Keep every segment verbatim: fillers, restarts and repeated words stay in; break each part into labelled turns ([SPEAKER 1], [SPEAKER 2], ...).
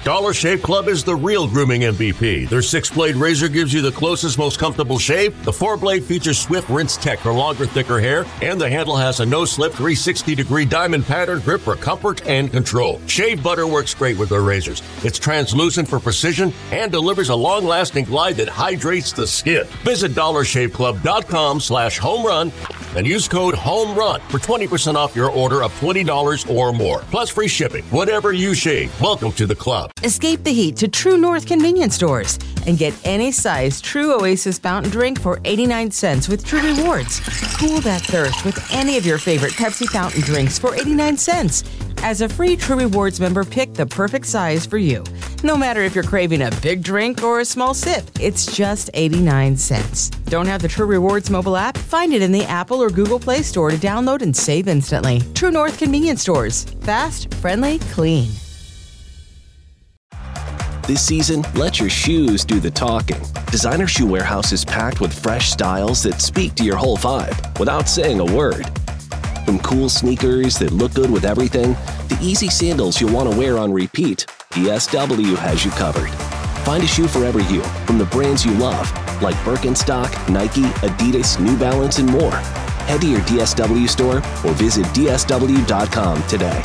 [SPEAKER 1] Dollar Shave Club is the real grooming M V P. Their six-blade razor gives you the closest, most comfortable shave. The four-blade features swift rinse tech for longer, thicker hair, and the handle has a no-slip three hundred sixty degree diamond pattern grip for comfort and control. Shave butter works great with their razors. It's translucent for precision and delivers a long-lasting glide that hydrates the skin. Visit dollar shave club dot com slash home run and use code HOMERUN for twenty percent off your order of twenty dollars or more. Plus free shipping. Whatever you shave, welcome to the club.
[SPEAKER 2] Escape the heat to True North convenience stores and get any size True Oasis fountain drink for eighty-nine cents with True Rewards. Cool that thirst with any of your favorite Pepsi fountain drinks for eighty-nine cents. As a free True Rewards member, pick the perfect size for you. No matter if you're craving a big drink or a small sip, it's just eighty-nine cents. Don't have the True Rewards mobile app? Find it in the Apple or Google Play Store to download and save instantly. True North convenience stores. Fast, friendly, clean.
[SPEAKER 3] This season, let your shoes do the talking. Designer Shoe Warehouse is packed with fresh styles that speak to your whole vibe without saying a word. From cool sneakers that look good with everything, to easy sandals you'll want to wear on repeat, D S W has you covered. Find a shoe for every you from the brands you love, like Birkenstock, Nike, Adidas, New Balance, and more. Head to your D S W store or visit D S W dot com today.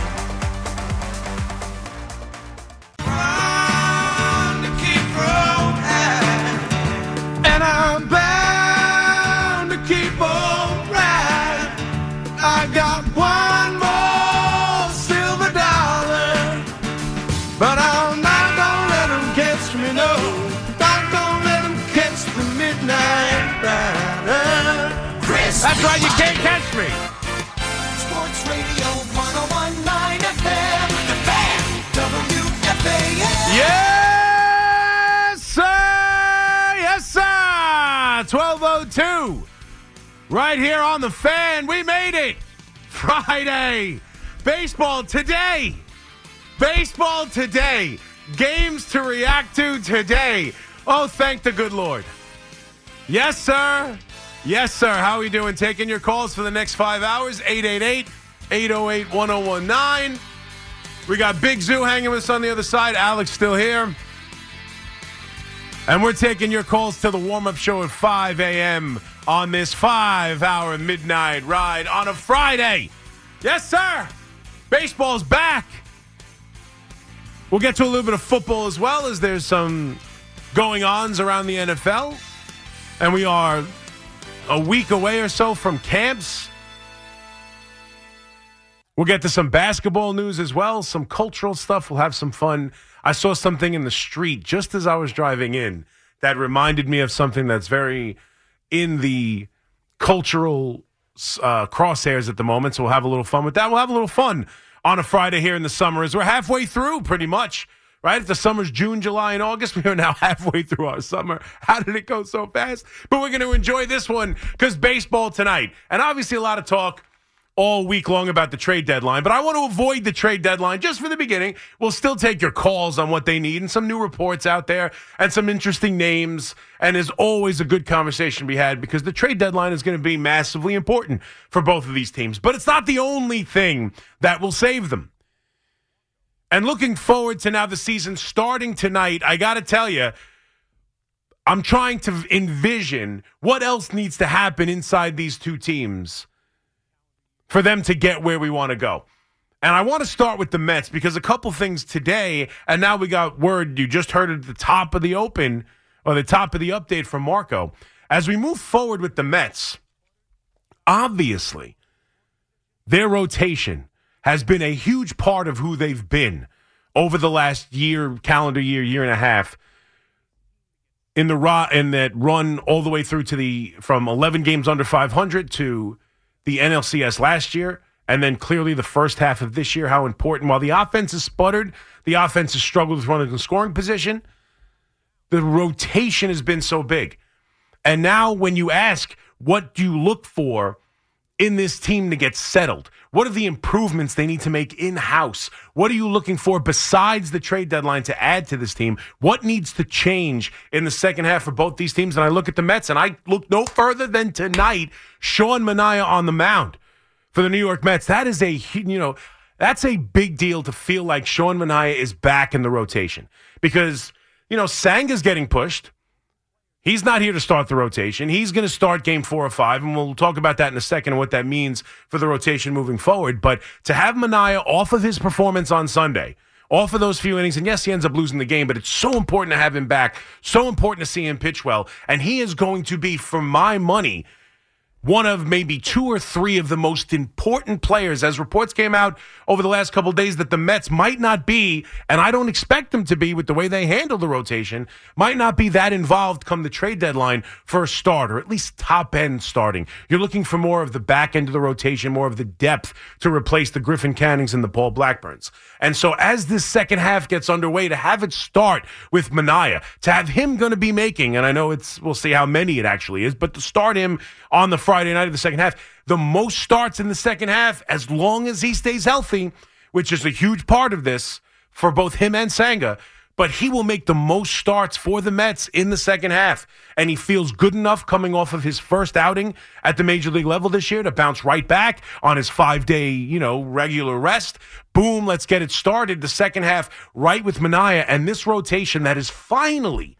[SPEAKER 4] That's right, you can't catch me.
[SPEAKER 5] Sports Radio one oh one point nine F M, The Fan, W F A N.
[SPEAKER 4] Yes, sir. Yes, sir. twelve oh two. Right here on The Fan. We made it. Friday. Baseball today. Baseball today. Games to react to today. Oh, thank the good Lord. Yes, sir. Yes, sir. How are we doing? Taking your calls for the next five hours. eight eight eight, eight oh eight, one oh one nine. We got Big Zoo hanging with us on the other side. Alex still here. And we're taking your calls to the warm-up show at five a.m. on this five-hour midnight ride on a Friday. Yes, sir. Baseball's back. We'll get to a little bit of football as well, as there's some going-ons around the N F L. And we are a week away or so from camps. We'll get to some basketball news as well, some cultural stuff. We'll have some fun. I saw something in the street just as I was driving in that reminded me of something that's very in the cultural uh, crosshairs at the moment. So we'll have a little fun with that. We'll have a little fun on a Friday here in the summer as we're halfway through pretty much. Right? If the summer's June, July, and August, we are now halfway through our summer. How did it go so fast? But we're going to enjoy this one because baseball tonight. And obviously a lot of talk all week long about the trade deadline. But I want to avoid the trade deadline just for the beginning. We'll still take your calls on what they need and some new reports out there and some interesting names. And there's always a good conversation to be had because the trade deadline is going to be massively important for both of these teams. But it's not the only thing that will save them. And looking forward to now the season starting tonight, I got to tell you, I'm trying to envision what else needs to happen inside these two teams for them to get where we want to go. And I want to start with the Mets because a couple things today, and now we got word, you just heard at the top of the open, or the top of the update from Marco. As we move forward with the Mets, obviously, their rotation has been a huge part of who they've been over the last year, calendar year, year and a half, in the ro- in that run all the way through to the from eleven games under five hundred to the N L C S last year, and then clearly the first half of this year, how important. While the offense has sputtered, the offense has struggled with running the scoring position, the rotation has been so big. And now when you ask, what do you look for in this team to get settled? What are the improvements they need to make in-house? What are you looking for besides the trade deadline to add to this team? What needs to change in the second half for both these teams? And I look at the Mets, and I look no further than tonight, Sean Manaea on the mound for the New York Mets. That is a, you know, That's a big deal to feel like Sean Manaea is back in the rotation because, you know, Sanga's getting pushed. He's not here to start the rotation. He's going to start game four or five, and we'll talk about that in a second and what that means for the rotation moving forward. But to have Manaea off of his performance on Sunday, off of those few innings, and yes, he ends up losing the game, but it's so important to have him back, so important to see him pitch well, and he is going to be, for my money, one of maybe two or three of the most important players, as reports came out over the last couple of days that the Mets might not be, and I don't expect them to be with the way they handle the rotation, might not be that involved come the trade deadline for a starter, at least top-end starting. You're looking for more of the back end of the rotation, more of the depth to replace the Griffin Cannings and the Paul Blackburns. And so as this second half gets underway, to have it start with Manaea, to have him going to be making, and I know it's we'll see how many it actually is, but to start him on the Friday night of the second half, the most starts in the second half, as long as he stays healthy, which is a huge part of this for both him and Senga, but he will make the most starts for the Mets in the second half. And he feels good enough coming off of his first outing at the major league level this year to bounce right back on his five-day, you know, regular rest. Boom, let's get it started. The second half right with Manaea and this rotation that is finally,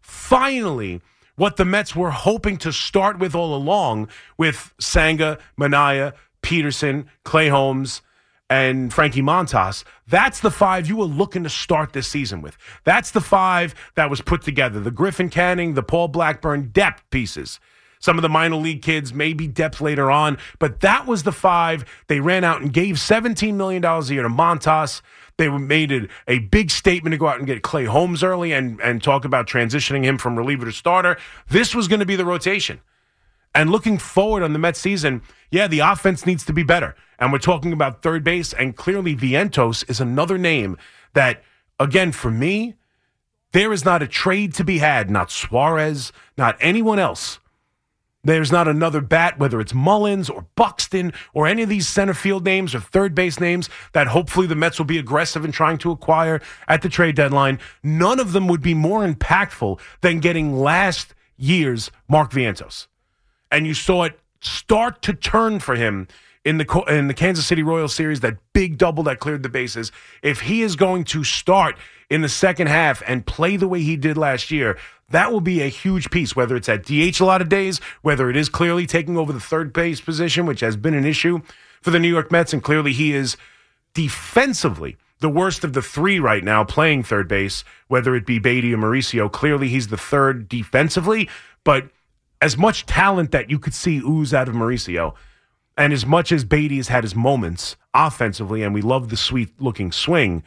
[SPEAKER 4] finally what the Mets were hoping to start with all along, with Senga, Manaea, Peterson, Clay Holmes, and Frankie Montas. That's the five you were looking to start this season with. That's the five that was put together. The Griffin Canning, the Paul Blackburn depth pieces. Some of the minor league kids, maybe depth later on, but that was the five. They ran out and gave seventeen million dollars a year to Montas. They made it a big statement to go out and get Clay Holmes early and, and talk about transitioning him from reliever to starter. This was going to be the rotation. And looking forward on the Mets season, yeah, the offense needs to be better. And we're talking about third base, and clearly Vientos is another name that, again, for me, there is not a trade to be had, not Suarez, not anyone else. There's not another bat, whether it's Mullins or Buxton or any of these center field names or third base names that hopefully the Mets will be aggressive in trying to acquire at the trade deadline. None of them would be more impactful than getting last year's Mark Vientos. And you saw it start to turn for him in the in the Kansas City Royals series, that big double that cleared the bases. If he is going to start in the second half and play the way he did last year, that will be a huge piece, whether it's at D H a lot of days, whether it is clearly taking over the third base position, which has been an issue for the New York Mets, and clearly he is defensively the worst of the three right now playing third base, whether it be Beatty or Mauricio. Clearly he's the third defensively, but as much talent that you could see ooze out of Mauricio, and as much as Beatty has had his moments offensively, and we love the sweet-looking swing,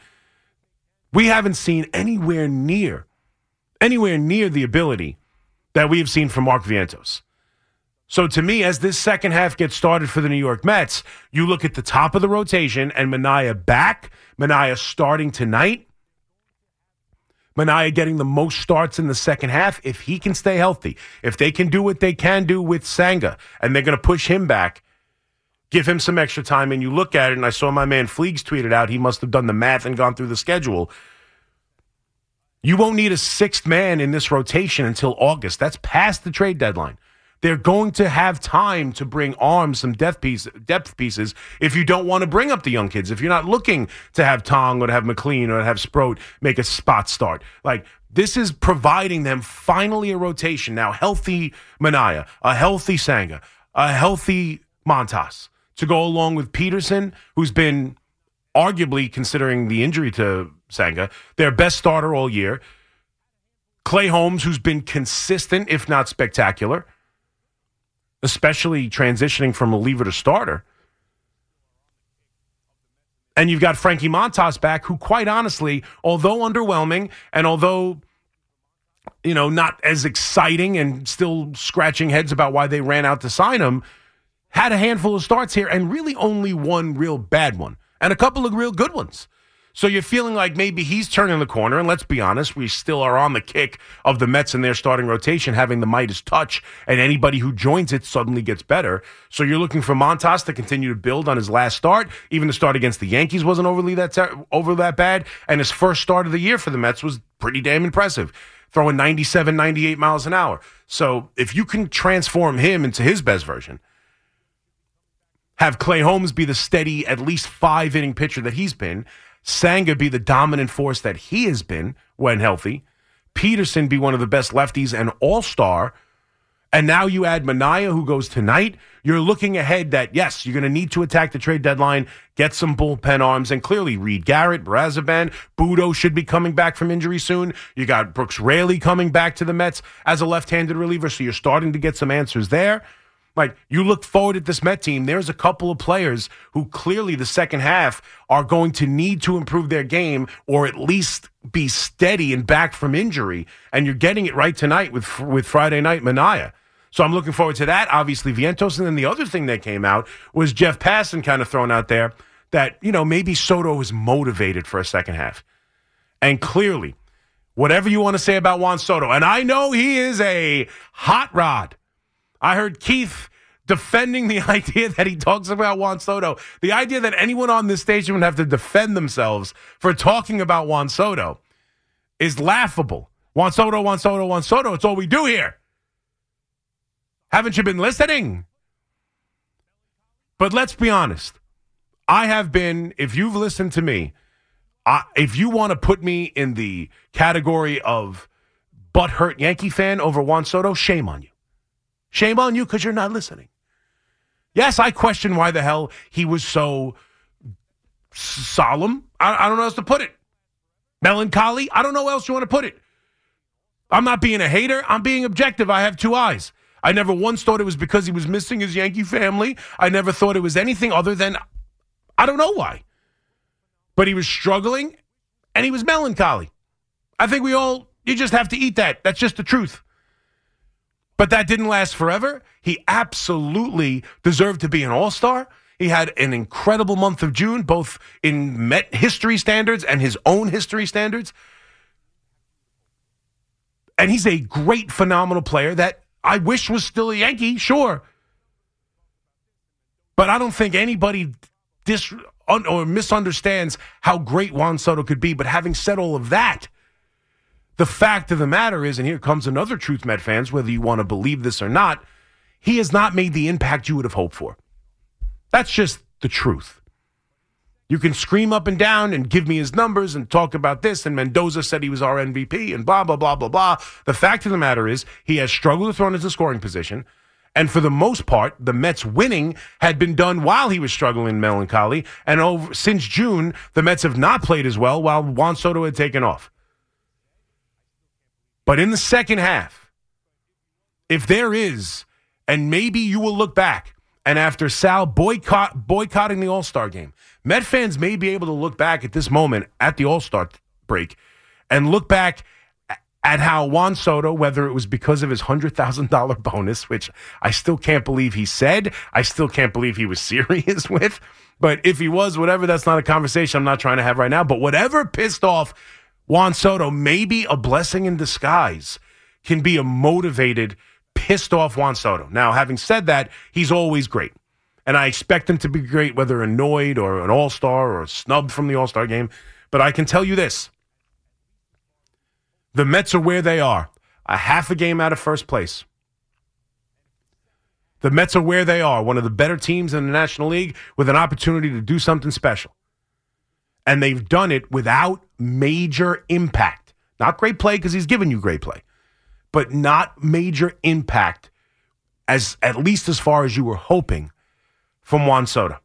[SPEAKER 4] we haven't seen anywhere near, anywhere near the ability that we have seen from Mark Vientos. So to me, as this second half gets started for the New York Mets, you look at the top of the rotation and Manaea back, Manaea starting tonight, Manaea getting the most starts in the second half. If he can stay healthy, if they can do what they can do with Senga, and they're going to push him back, give him some extra time, and you look at it, and I saw my man Fleegs tweeted out, he must have done the math and gone through the schedule. You won't need a sixth man in this rotation until August. That's past the trade deadline. They're going to have time to bring arms, some depth, piece, depth pieces, if you don't want to bring up the young kids, if you're not looking to have Tong or to have McLean or to have Sproat make a spot start. Like, this is providing them finally a rotation. Now, healthy Manaea, a healthy Senga, a healthy Montas, to go along with Peterson, who's been arguably, considering the injury to Senga, their best starter all year. Clay Holmes, who's been consistent, if not spectacular, especially transitioning from reliever to starter. And you've got Frankie Montas back, who, quite honestly, although underwhelming and although, you know, not as exciting and still scratching heads about why they ran out to sign him, had a handful of starts here and really only one real bad one and a couple of real good ones. So you're feeling like maybe he's turning the corner, and let's be honest, we still are on the kick of the Mets in their starting rotation having the Midas touch, and anybody who joins it suddenly gets better. So you're looking for Montas to continue to build on his last start. Even the start against the Yankees wasn't overly that ter- over that bad, and his first start of the year for the Mets was pretty damn impressive, throwing ninety-seven, ninety-eight miles an hour. So if you can transform him into his best version, Have Clay Holmes be the steady, at least five-inning pitcher that he's been. Sanga be the dominant force that he has been when healthy. Peterson be one of the best lefties and all-star. And now you add Minaya, who goes tonight. You're looking ahead that, yes, you're going to need to attack the trade deadline, get some bullpen arms, and clearly Reed Garrett, Brazaban, Budo should be coming back from injury soon. You got Brooks Raley coming back to the Mets as a left-handed reliever, so you're starting to get some answers there. Like, you look forward at this Met team, there's a couple of players who clearly the second half are going to need to improve their game or at least be steady and back from injury. And you're getting it right tonight with with Friday night Minaya. So I'm looking forward to that. Obviously, Vientos. And then the other thing that came out was Jeff Passan kind of thrown out there that, you know, maybe Soto is motivated for a second half. And clearly, whatever you want to say about Juan Soto, and I know he is a hot rod. I heard Keith defending the idea that he talks about Juan Soto. The idea that anyone on this station would have to defend themselves for talking about Juan Soto is laughable. Juan Soto, Juan Soto, Juan Soto. It's all we do here. Haven't you been listening? But let's be honest. I have been, if you've listened to me, I, if you want to put me in the category of butthurt Yankee fan over Juan Soto, shame on you. Shame on you because you're not listening. Yes, I question why the hell he was so solemn. I, I don't know how else to put it. Melancholy. I don't know how else you want to put it. I'm not being a hater. I'm being objective. I have two eyes. I never once thought it was because he was missing his Yankee family. I never thought it was anything other than, I don't know why. But he was struggling and he was melancholy. I think we all, you just have to eat that. That's just the truth. But that didn't last forever. He absolutely deserved to be an all-star. He had an incredible month of June, both in Met history standards and his own history standards. And he's a great, phenomenal player that I wish was still a Yankee, sure. But I don't think anybody dis- un- or misunderstands how great Juan Soto could be. But having said all of that, the fact of the matter is, and here comes another truth, Met fans, whether you want to believe this or not, he has not made the impact you would have hoped for. That's just the truth. You can scream up and down and give me his numbers and talk about this, and Mendoza said he was our M V P and blah, blah, blah, blah, blah. The fact of the matter is he has struggled to run into scoring position, and for the most part, the Mets winning had been done while he was struggling melancholy, and over, since June, the Mets have not played as well while Juan Soto had taken off. But in the second half, if there is, and maybe you will look back, and after Sal boycott, boycotting the All-Star game, Met fans may be able to look back at this moment at the All-Star break and look back at how Juan Soto, whether it was because of his one hundred thousand dollars bonus, which I still can't believe he said, I still can't believe he was serious with, but if he was, whatever, that's not a conversation I'm not trying to have right now, but whatever pissed off Juan Soto, maybe a blessing in disguise can be a motivated, pissed off Juan Soto. Now, having said that, he's always great. And I expect him to be great, whether annoyed or an all-star or snubbed from the all-star game. But I can tell you this. The Mets are where they are, a half a game out of first place. The Mets are where they are, one of the better teams in the National League with an opportunity to do something special. And they've done it without major impact. Not great play because he's given you great play, but not major impact, as at least as far as you were hoping, from Juan Soto.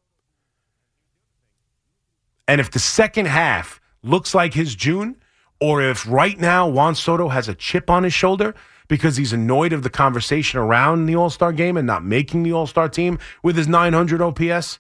[SPEAKER 4] And if the second half looks like his June, or if right now Juan Soto has a chip on his shoulder because he's annoyed of the conversation around the All-Star game and not making the All-Star team with his nine hundred O P S,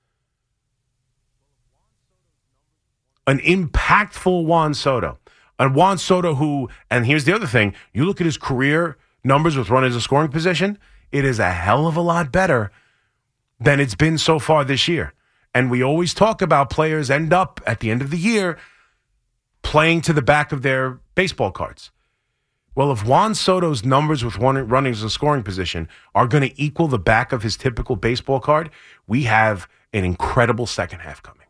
[SPEAKER 4] an impactful Juan Soto. And Juan Soto who, and here's the other thing, you look at his career numbers with runners in scoring position, it is a hell of a lot better than it's been so far this year. And we always talk about players end up at the end of the year playing to the back of their baseball cards. Well, if Juan Soto's numbers with runners in scoring position are going to equal the back of his typical baseball card, we have an incredible second half coming.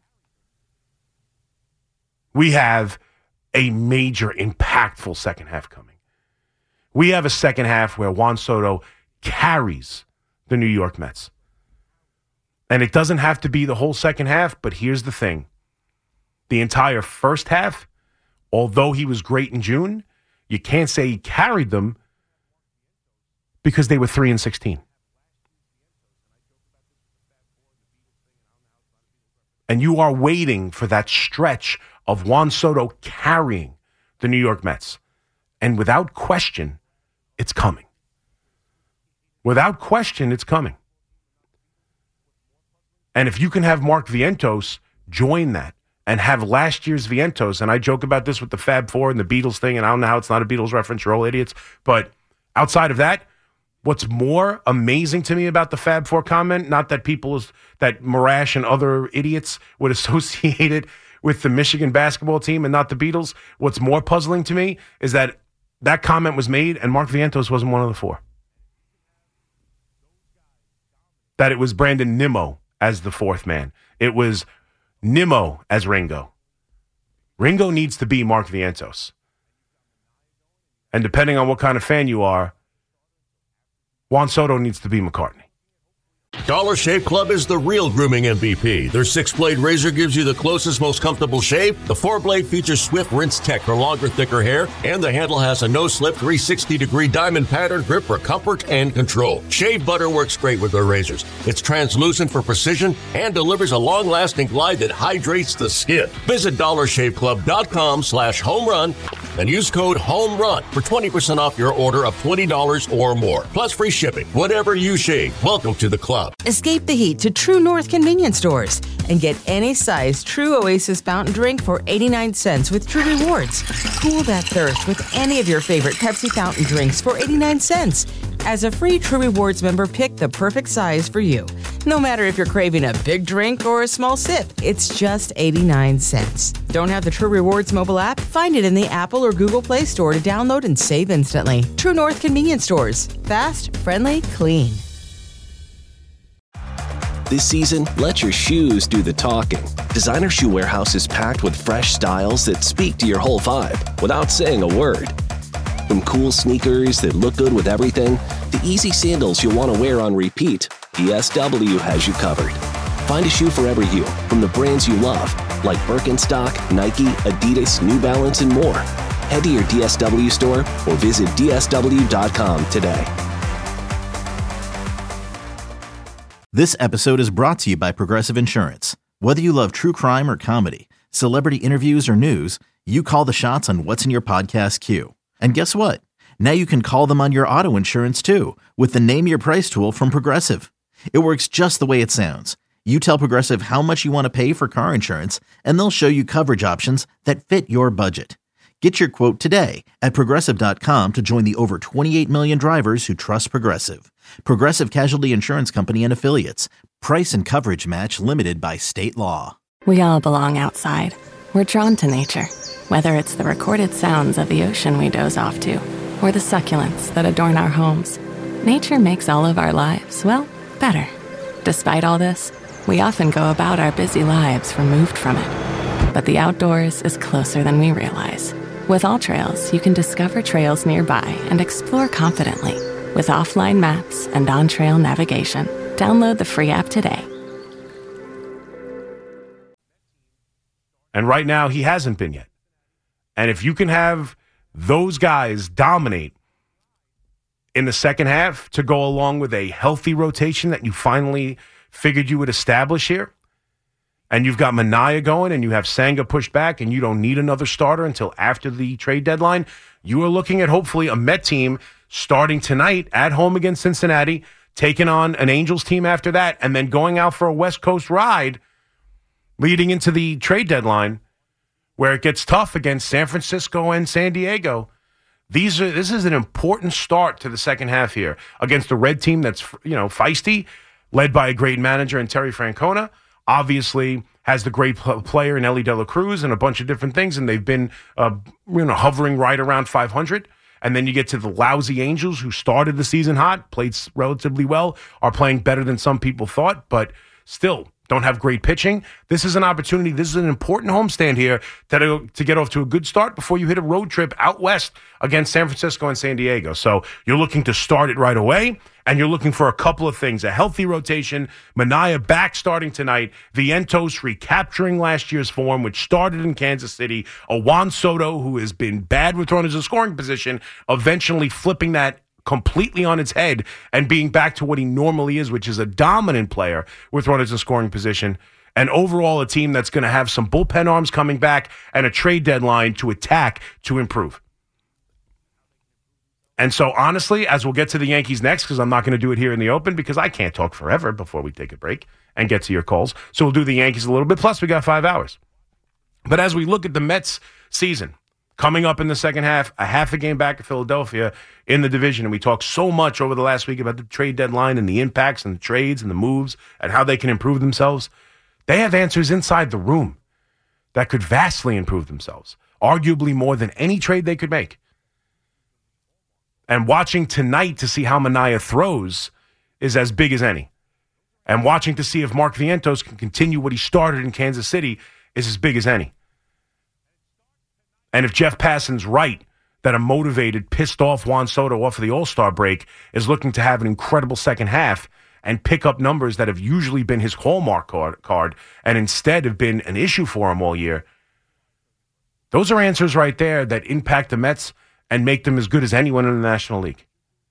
[SPEAKER 4] We have a major, impactful second half coming. We have a second half where Juan Soto carries the New York Mets. And it doesn't have to be the whole second half, but here's the thing. The entire first half, although he was great in June, you can't say he carried them because they were three and sixteen. And you are waiting for that stretch of Juan Soto carrying the New York Mets. And without question, it's coming. Without question, it's coming. And if you can have Mark Vientos join that and have last year's Vientos, and I joke about this with the Fab Four and the Beatles thing, and I don't know how it's not a Beatles reference, you're all idiots, but outside of that, what's more amazing to me about the Fab Four comment, not that people, that Marash and other idiots would associate it with the Michigan basketball team and not the Beatles, what's more puzzling to me is that that comment was made and Mark Vientos wasn't one of the four. That it was Brandon Nimmo as the fourth man. It was Nimmo as Ringo. Ringo needs to be Mark Vientos. And depending on what kind of fan you are, Juan Soto needs to be McCartney.
[SPEAKER 1] Dollar Shave Club is the real grooming M V P. Their six-blade razor gives you the closest, most comfortable shave. The four-blade features Swift Rinse Tech for longer, thicker hair, and the handle has a no-slip three sixty degree diamond pattern grip for comfort and control. Shave butter works great with their razors. It's translucent for precision and delivers a long-lasting glide that hydrates the skin. Visit dollar shave club dot com slash home run and use code HOMERUN for twenty percent off your order of twenty dollars or more. Plus free shipping. Whatever you shave, welcome to the club.
[SPEAKER 2] Escape the heat to True North convenience stores and get any size True Oasis fountain drink for eighty-nine cents with True Rewards. Cool that thirst with any of your favorite Pepsi fountain drinks for eighty-nine cents. As a free True Rewards member, pick the perfect size for you. No matter if you're craving a big drink or a small sip, it's just eighty-nine cents. Don't have the True Rewards mobile app? Find it in the Apple or Google Play Store to download and save instantly. True North convenience stores. Fast, friendly, clean.
[SPEAKER 3] This season, let your shoes do the talking. Designer Shoe Warehouse is packed with fresh styles that speak to your whole vibe without saying a word. From cool sneakers that look good with everything to easy sandals you'll want to wear on repeat, D S W has you covered. Find a shoe for every you from the brands you love, like Birkenstock, Nike, Adidas, New Balance, and more. Head to your D S W store or visit D S W dot com today.
[SPEAKER 6] This episode is brought to you by Progressive Insurance. Whether you love true crime or comedy, celebrity interviews or news, you call the shots on what's in your podcast queue. And guess what? Now you can call them on your auto insurance too with the Name Your Price tool from Progressive. It works just the way it sounds. You tell Progressive how much you want to pay for car insurance, and they'll show you coverage options that fit your budget. Get your quote today at Progressive dot com to join the over twenty-eight million drivers who trust Progressive. Progressive Casualty Insurance Company and Affiliates. Price and coverage match limited by state law.
[SPEAKER 7] We all belong outside. We're drawn to nature, whether it's the recorded sounds of the ocean we doze off to, or the succulents that adorn our homes. Nature makes all of our lives, well, better. Despite all this, we often go about our busy lives removed from it. But the outdoors is closer than we realize. With AllTrails, you can discover trails nearby and explore confidently. With offline maps and on-trail navigation, download the free app today.
[SPEAKER 4] And right now, he hasn't been yet. And if you can have those guys dominate in the second half to go along with a healthy rotation that you finally figured you would establish here, and you've got Manaea going and you have Senga pushed back and you don't need another starter until after the trade deadline, you are looking at hopefully a Met team starting tonight at home against Cincinnati, taking on an Angels team after that, and then going out for a West Coast ride leading into the trade deadline where it gets tough against San Francisco and San Diego. These are this is an important start to the second half here against a Red team that's, you know, feisty, led by a great manager in Terry Francona. Obviously has the great player in Ellie De La Cruz and a bunch of different things, and they've been uh, you know hovering right around five hundred. And then you get to the lousy Angels, who started the season hot, played relatively well, are playing better than some people thought, but still don't have great pitching. This is an opportunity. This is an important homestand here to, to get off to a good start before you hit a road trip out west against San Francisco and San Diego. So you're looking to start it right away, and you're looking for a couple of things. A healthy rotation, Manaea back starting tonight, Vientos recapturing last year's form, which started in Kansas City, a Juan Soto who has been bad with runners in scoring position, eventually flipping that completely on its head and being back to what he normally is, which is a dominant player with runners in scoring position. And overall, a team that's going to have some bullpen arms coming back and a trade deadline to attack to improve. And so, honestly, as we'll get to the Yankees next, because I'm not going to do it here in the open because I can't talk forever before we take a break and get to your calls. So we'll do the Yankees a little bit. Plus, we got five hours. But as we look at the Mets season, coming up in the second half, a half a game back of Philadelphia in the division. And we talked so much over the last week about the trade deadline and the impacts and the trades and the moves and how they can improve themselves. They have answers inside the room that could vastly improve themselves, arguably more than any trade they could make. And watching tonight to see how Manaea throws is as big as any. And watching to see if Mark Vientos can continue what he started in Kansas City is as big as any. And if Jeff Passan's right, that a motivated, pissed-off Juan Soto off of the All-Star break is looking to have an incredible second half and pick up numbers that have usually been his hallmark card, card and instead have been an issue for him all year, those are answers right there that impact the Mets and make them as good as anyone in the National League.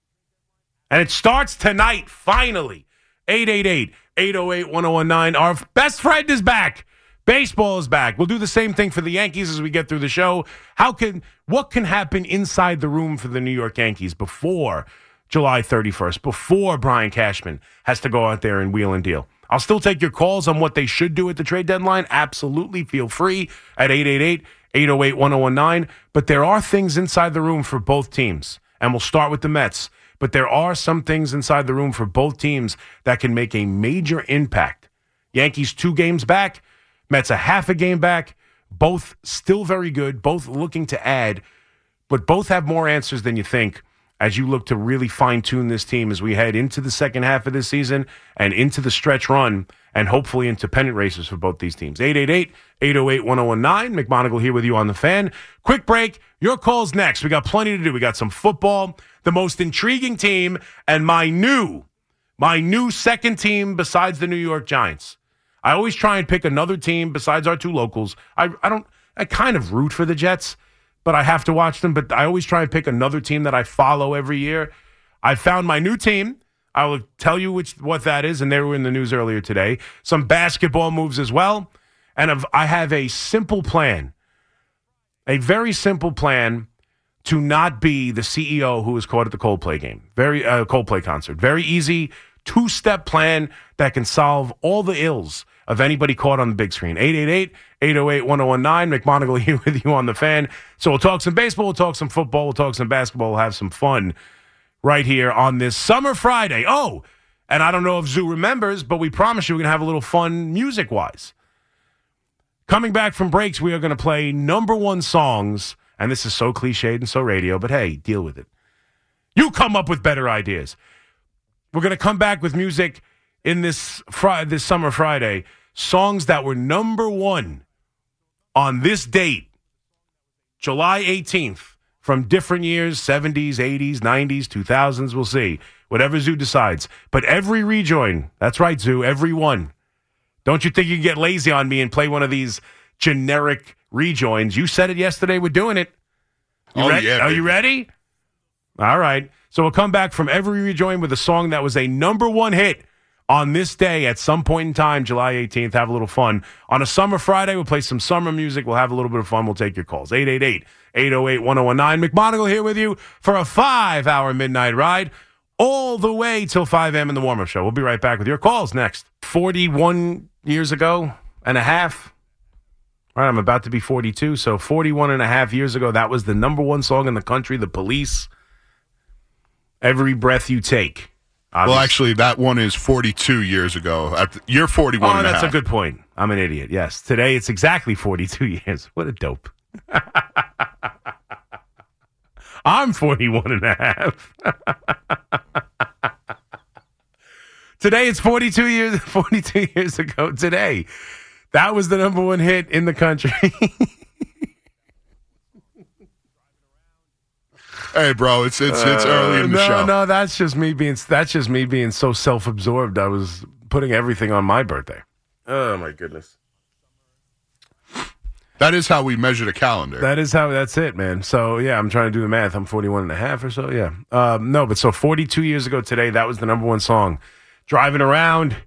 [SPEAKER 4] And it starts tonight, finally. eight eight eight, eight oh eight, one oh one nine. Our best friend is back. Baseball is back. We'll do the same thing for the Yankees as we get through the show. How can what can happen inside the room for the New York Yankees before July thirty-first, before Brian Cashman has to go out there and wheel and deal? I'll still take your calls on what they should do at the trade deadline. Absolutely. Feel free at eight eight eight, eight oh eight, one oh one nine. But there are things inside the room for both teams. And we'll start with the Mets. But there are some things inside the room for both teams that can make a major impact. Yankees two games back. Mets a half a game back, both still very good, both looking to add, but both have more answers than you think as you look to really fine-tune this team as we head into the second half of this season and into the stretch run and hopefully into pennant races for both these teams. eight eight eight, eight oh eight, one oh one nine. McMonagle here with you on The Fan. Quick break. Your call's next. We got plenty to do. We got some football, the most intriguing team, and my new, my new second team besides the New York Giants. I always try and pick another team besides our two locals. I, I don't. I kind of root for the Jets, but I have to watch them. But I always try and pick another team that I follow every year. I found my new team. I will tell you which what that is, and they were in the news earlier today. Some basketball moves as well, and of, I have a simple plan, a very simple plan to not be the C E O who was caught at the Coldplay game, very uh, Coldplay concert. Very easy two-step plan that can solve all the ills of anybody caught on the big screen. eight eight eight, eight oh eight, one oh one nine. McMonagle here with you on The Fan. So we'll talk some baseball, we'll talk some football, we'll talk some basketball, we'll have some fun right here on this Summer Friday. Oh, and I don't know if Zoo remembers, but we promise you we're going to have a little fun music-wise. Coming back from breaks, we are going to play number one songs, and this is so cliched and so radio, but hey, deal with it. You come up with better ideas. We're going to come back with music in this fri- this Summer Friday, songs that were number one on this date, July eighteenth, from different years, seventies, eighties, nineties, two thousands, we'll see. Whatever Zoo decides. But every rejoin, that's right, Zoo, every one. Don't you think you can get lazy on me and play one of these generic rejoins? You said it yesterday, we're doing it. You
[SPEAKER 8] oh,
[SPEAKER 4] re-
[SPEAKER 8] yeah.
[SPEAKER 4] Are
[SPEAKER 8] baby.
[SPEAKER 4] you ready? All right. So we'll come back from every rejoin with a song that was a number one hit on this day at some point in time, July eighteenth. Have a little fun. On a Summer Friday, we'll play some summer music. We'll have a little bit of fun. We'll take your calls. eight eight eight, eight oh eight, one oh one nine. McMonagle here with you for a five-hour midnight ride all the way till five a.m. in the warm-up show. We'll be right back with your calls next. forty-one years ago and a half. All right, I'm about to be forty-two, so forty-one and a half years ago, that was the number one song in the country, The Police. Every Breath You Take. Obviously.
[SPEAKER 8] Well, actually, that one is forty-two years ago. At- You're forty-one
[SPEAKER 4] Oh,
[SPEAKER 8] and a
[SPEAKER 4] that's
[SPEAKER 8] half.
[SPEAKER 4] a good point. I'm an idiot. Yes. Today, it's exactly forty-two years. What a dope. I'm forty-one and a half. Today it's forty-two years forty-two years ago today. That was the number one hit in the country.
[SPEAKER 8] Hey, bro, it's it's it's early in the
[SPEAKER 4] no,
[SPEAKER 8] show.
[SPEAKER 4] No, that's just me being that's just me being so self-absorbed. I was putting everything on my birthday. Oh my goodness.
[SPEAKER 8] That is how we measure the calendar.
[SPEAKER 4] That is how, that's it, man. So, yeah, I'm trying to do the math. I'm forty-one and a half or so, yeah. Um, no, but so forty-two years ago today, that was the number one song. Driving around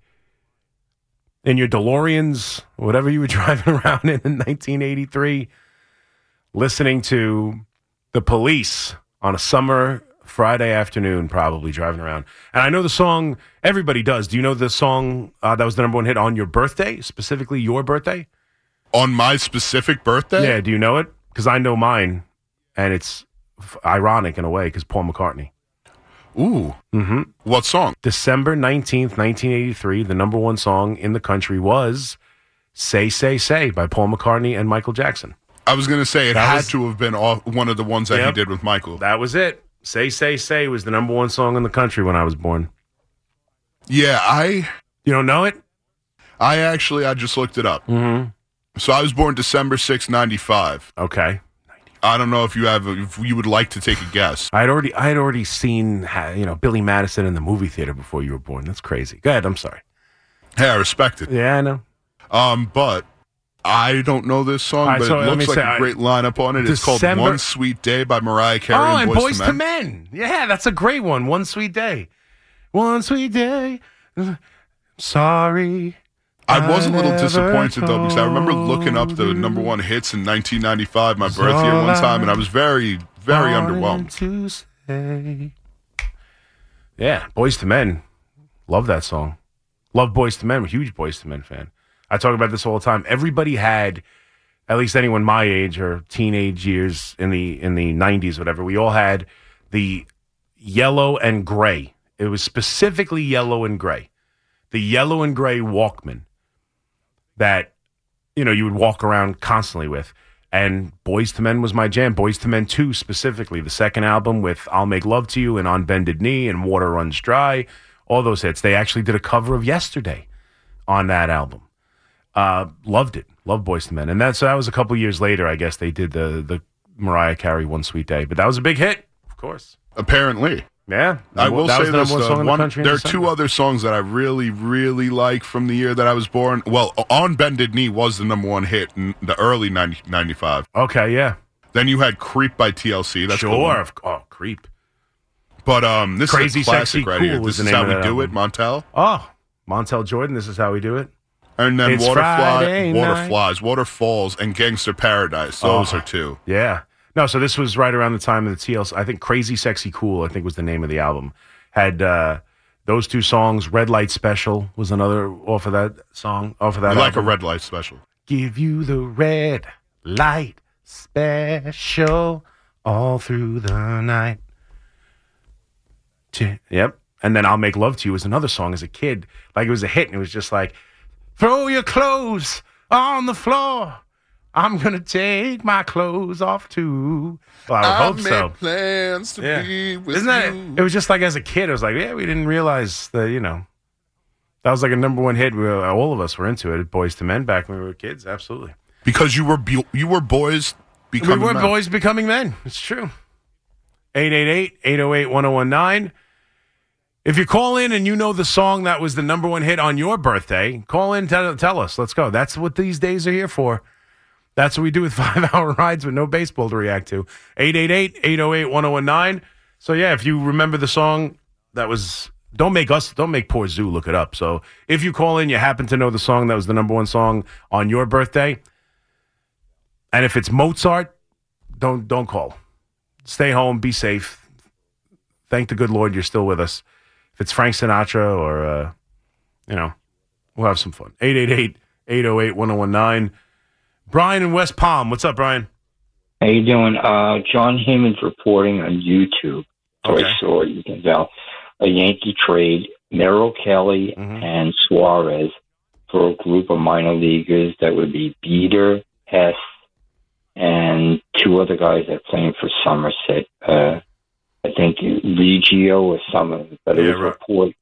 [SPEAKER 4] in your DeLoreans, whatever you were driving around in in nineteen eighty-three, listening to The Police on a summer Friday afternoon, probably driving around. And I know the song, everybody does. Do you know the song uh, that was the number one hit on your birthday, specifically your birthday?
[SPEAKER 8] On my specific birthday?
[SPEAKER 4] Yeah, do you know it? Because I know mine, and it's f- ironic in a way, because Paul McCartney.
[SPEAKER 8] Ooh.
[SPEAKER 4] Mm-hmm.
[SPEAKER 8] What song?
[SPEAKER 4] December nineteenth, nineteen eighty-three, the number one song in the country was Say, Say, Say by Paul McCartney and Michael Jackson.
[SPEAKER 8] I was going to say, it
[SPEAKER 4] That
[SPEAKER 8] had
[SPEAKER 4] was-
[SPEAKER 8] to have been all, one of the ones that
[SPEAKER 4] Yep.
[SPEAKER 8] he did with Michael.
[SPEAKER 4] That was it. Say, Say, Say was the number one song in the country when I was born.
[SPEAKER 8] Yeah, I
[SPEAKER 4] You don't know it?
[SPEAKER 8] I actually, I just looked it up.
[SPEAKER 4] Mm-hmm.
[SPEAKER 8] So I was born December sixth, ninety-five.
[SPEAKER 4] Okay.
[SPEAKER 8] I don't know if you have, if you would like to take a guess.
[SPEAKER 4] I had already, I had already seen, ha- you know, Billy Madison in the movie theater before you were born. That's crazy. Go ahead. I'm sorry.
[SPEAKER 8] Hey, I respect it.
[SPEAKER 4] Yeah, I know.
[SPEAKER 8] Um, but I don't know this song,
[SPEAKER 4] All right,
[SPEAKER 8] but
[SPEAKER 4] so
[SPEAKER 8] it
[SPEAKER 4] let me
[SPEAKER 8] looks like
[SPEAKER 4] say,
[SPEAKER 8] a
[SPEAKER 4] I-
[SPEAKER 8] great lineup on it. It's called
[SPEAKER 4] December-
[SPEAKER 8] One Sweet Day by Mariah Carey
[SPEAKER 4] Oh,
[SPEAKER 8] and
[SPEAKER 4] and
[SPEAKER 8] Boyz
[SPEAKER 4] Boyz
[SPEAKER 8] II
[SPEAKER 4] II
[SPEAKER 8] Men.
[SPEAKER 4] Men. Yeah, that's a great one. One Sweet Day. One Sweet Day. Sorry.
[SPEAKER 8] I was a little
[SPEAKER 4] never
[SPEAKER 8] disappointed, though, because I remember looking up the
[SPEAKER 4] told
[SPEAKER 8] number
[SPEAKER 4] you.
[SPEAKER 8] one hits in nineteen ninety-five, my
[SPEAKER 4] It's
[SPEAKER 8] birth year
[SPEAKER 4] all
[SPEAKER 8] one time,
[SPEAKER 4] I
[SPEAKER 8] and I was very, very
[SPEAKER 4] wanted
[SPEAKER 8] underwhelmed.
[SPEAKER 4] to say. Yeah, Boyz two Men. Love that song. Love Boyz two Men. I'm a huge Boyz two Men fan. I talk about this all the time. Everybody had, at least anyone my age or teenage years in the in the nineties, whatever, we all had the yellow and gray. It was specifically yellow and gray. The yellow and gray Walkman that, you know, you would walk around constantly with. And Boyz two Men was my jam. Boyz two Men two specifically, the second album with I'll Make Love to You and On Bended Knee and Water Runs Dry, all those hits. They actually did a cover of Yesterday on that album. Uh, loved it. Loved Boyz two Men. And that, so that was a couple years later, I guess, they did the, the Mariah Carey One Sweet Day. But that was a big hit, of course.
[SPEAKER 8] Apparently.
[SPEAKER 4] Yeah.
[SPEAKER 8] I will
[SPEAKER 4] that
[SPEAKER 8] say
[SPEAKER 4] was the
[SPEAKER 8] this,
[SPEAKER 4] number one
[SPEAKER 8] though.
[SPEAKER 4] song in the
[SPEAKER 8] One,
[SPEAKER 4] country in
[SPEAKER 8] there are
[SPEAKER 4] December.
[SPEAKER 8] two other songs that I really, really like from the year that I was born. Well, On Bended Knee was the number one hit in the early ninety, ninety-five.
[SPEAKER 4] Okay, yeah.
[SPEAKER 8] Then you had Creep by T L C. That's
[SPEAKER 4] sure.
[SPEAKER 8] cool.
[SPEAKER 4] Of- Oh, Creep.
[SPEAKER 8] But um, this
[SPEAKER 4] Crazy
[SPEAKER 8] is a classic
[SPEAKER 4] Sexy
[SPEAKER 8] right
[SPEAKER 4] Cool
[SPEAKER 8] here.
[SPEAKER 4] was
[SPEAKER 8] This
[SPEAKER 4] the
[SPEAKER 8] is
[SPEAKER 4] name
[SPEAKER 8] how
[SPEAKER 4] of
[SPEAKER 8] we
[SPEAKER 4] that
[SPEAKER 8] do
[SPEAKER 4] album.
[SPEAKER 8] it, Montel.
[SPEAKER 4] Oh, Montel Jordan, this is how we do it.
[SPEAKER 8] And then
[SPEAKER 4] It's
[SPEAKER 8] Waterfly,
[SPEAKER 4] Friday night.
[SPEAKER 8] Waterflies, Waterfalls, and Gangster Paradise. Those
[SPEAKER 4] Oh.
[SPEAKER 8] are two.
[SPEAKER 4] Yeah. No, so this was right around the time of the T L C. I think Crazy Sexy Cool, I think was the name of the album. Had uh, those two songs. Red Light Special was another off of that song, off of that
[SPEAKER 8] I like a
[SPEAKER 4] album.
[SPEAKER 8] red light special.
[SPEAKER 4] Give you the red light special all through the night. Ch- Yep. And then I'll Make Love to You was another song as a kid. Like it was a hit, and it was just like, throw your clothes on the floor. I'm going to take my clothes off too. Well, I would
[SPEAKER 8] I
[SPEAKER 4] hope
[SPEAKER 8] made
[SPEAKER 4] so.
[SPEAKER 8] plans to
[SPEAKER 4] Yeah.
[SPEAKER 8] be with
[SPEAKER 4] Isn't that
[SPEAKER 8] you.
[SPEAKER 4] it? It was just like as a kid, I was like, yeah, we didn't realize that, you know, that was like a number one hit. We were, all of us were into it. Boys to Men back when we were kids. Absolutely.
[SPEAKER 8] Because you were bu- you were boys becoming
[SPEAKER 4] we were
[SPEAKER 8] men.
[SPEAKER 4] boys becoming men. It's true. eight eight eight, eight oh eight, one oh one nine. If you call in and you know the song that was the number one hit on your birthday, call in, tell, tell us. Let's go. That's what these days are here for. That's what we do with five-hour rides with no baseball to react to. eight eight eight, eight oh eight, one oh one nine. So, yeah, if you remember the song that was... Don't make us... Don't make poor Zoo look it up. So, if you call in, you happen to know the song that was the number one song on your birthday, and if it's Mozart, don't don't call. Stay home. Be safe. Thank the good Lord you're still with us. If it's Frank Sinatra or, uh, you know, we'll have some fun. eight eight eight, eight oh eight, one oh one nine. Brian in West Palm. What's up, Brian?
[SPEAKER 9] How you doing? Uh, John Heyman's reporting on YouTube. So
[SPEAKER 4] Okay.
[SPEAKER 9] I saw it. You can tell a Yankee trade, Merrill Kelly
[SPEAKER 4] Mhm.
[SPEAKER 9] and Suarez for a group of minor leaguers that would be Beater, Hess, and two other guys that playing for Somerset. Uh, I think Reggio or some of it, but it
[SPEAKER 4] Yeah,
[SPEAKER 9] was
[SPEAKER 4] right.
[SPEAKER 9] report,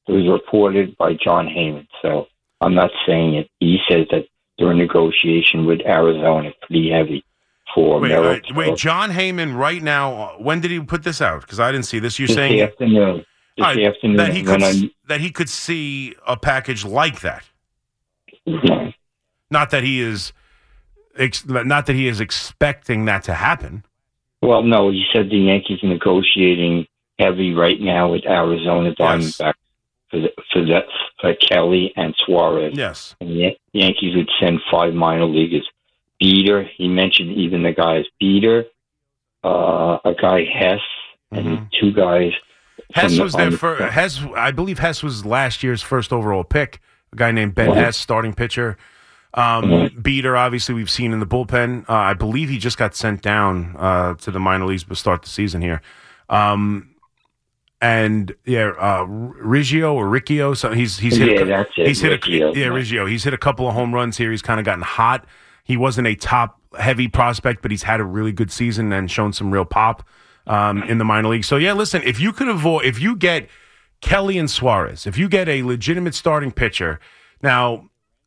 [SPEAKER 9] It was reported by John Heyman, so I'm not saying it. He says that they're in negotiation with Arizona pretty heavy for
[SPEAKER 4] Wait,
[SPEAKER 9] Merrill.
[SPEAKER 4] wait, wait, John Heyman right now, when did he put this out? Because I didn't see this. You're
[SPEAKER 9] This
[SPEAKER 4] saying
[SPEAKER 9] afternoon. This
[SPEAKER 4] All right,
[SPEAKER 9] afternoon.
[SPEAKER 4] that, he could,
[SPEAKER 9] when
[SPEAKER 4] s-
[SPEAKER 9] I-
[SPEAKER 4] that he could see a package like that.
[SPEAKER 9] No.
[SPEAKER 4] Not that he is ex- not that he is expecting that to happen.
[SPEAKER 9] Well, no, he said the Yankees are negotiating heavy right now with Arizona Diamondbacks for the, for that for Kelly and Suarez.
[SPEAKER 4] Yes.
[SPEAKER 9] And the Yankees would send five minor leaguers. Beater, he mentioned even the guys Beater, uh, a guy Hess, and
[SPEAKER 4] Mm-hmm.
[SPEAKER 9] two guys.
[SPEAKER 4] Hess
[SPEAKER 9] from
[SPEAKER 4] was
[SPEAKER 9] the-
[SPEAKER 4] their
[SPEAKER 9] on the-
[SPEAKER 4] first. Hess, I believe Hess was last year's first overall pick. A guy named Ben
[SPEAKER 9] Wow.
[SPEAKER 4] Hess, starting pitcher. Um,
[SPEAKER 9] Mhm.
[SPEAKER 4] Beater, obviously, we've seen in the bullpen. Uh, I believe he just got sent down uh, to the minor leagues to start the season here. Um, and yeah, uh, Riggio or Riccio. So he's he's hit.
[SPEAKER 9] Yeah,
[SPEAKER 4] a,
[SPEAKER 9] that's it,
[SPEAKER 4] He's hit.
[SPEAKER 9] Riccio.
[SPEAKER 4] A, yeah, Riggio. He's hit a couple of home runs here. He's kind of gotten hot. He wasn't a top heavy prospect, but he's had a really good season and shown some real pop um, in the minor league. So yeah, listen, if you could avoid, if you get Kelly and Suarez, if you get a legitimate starting pitcher, now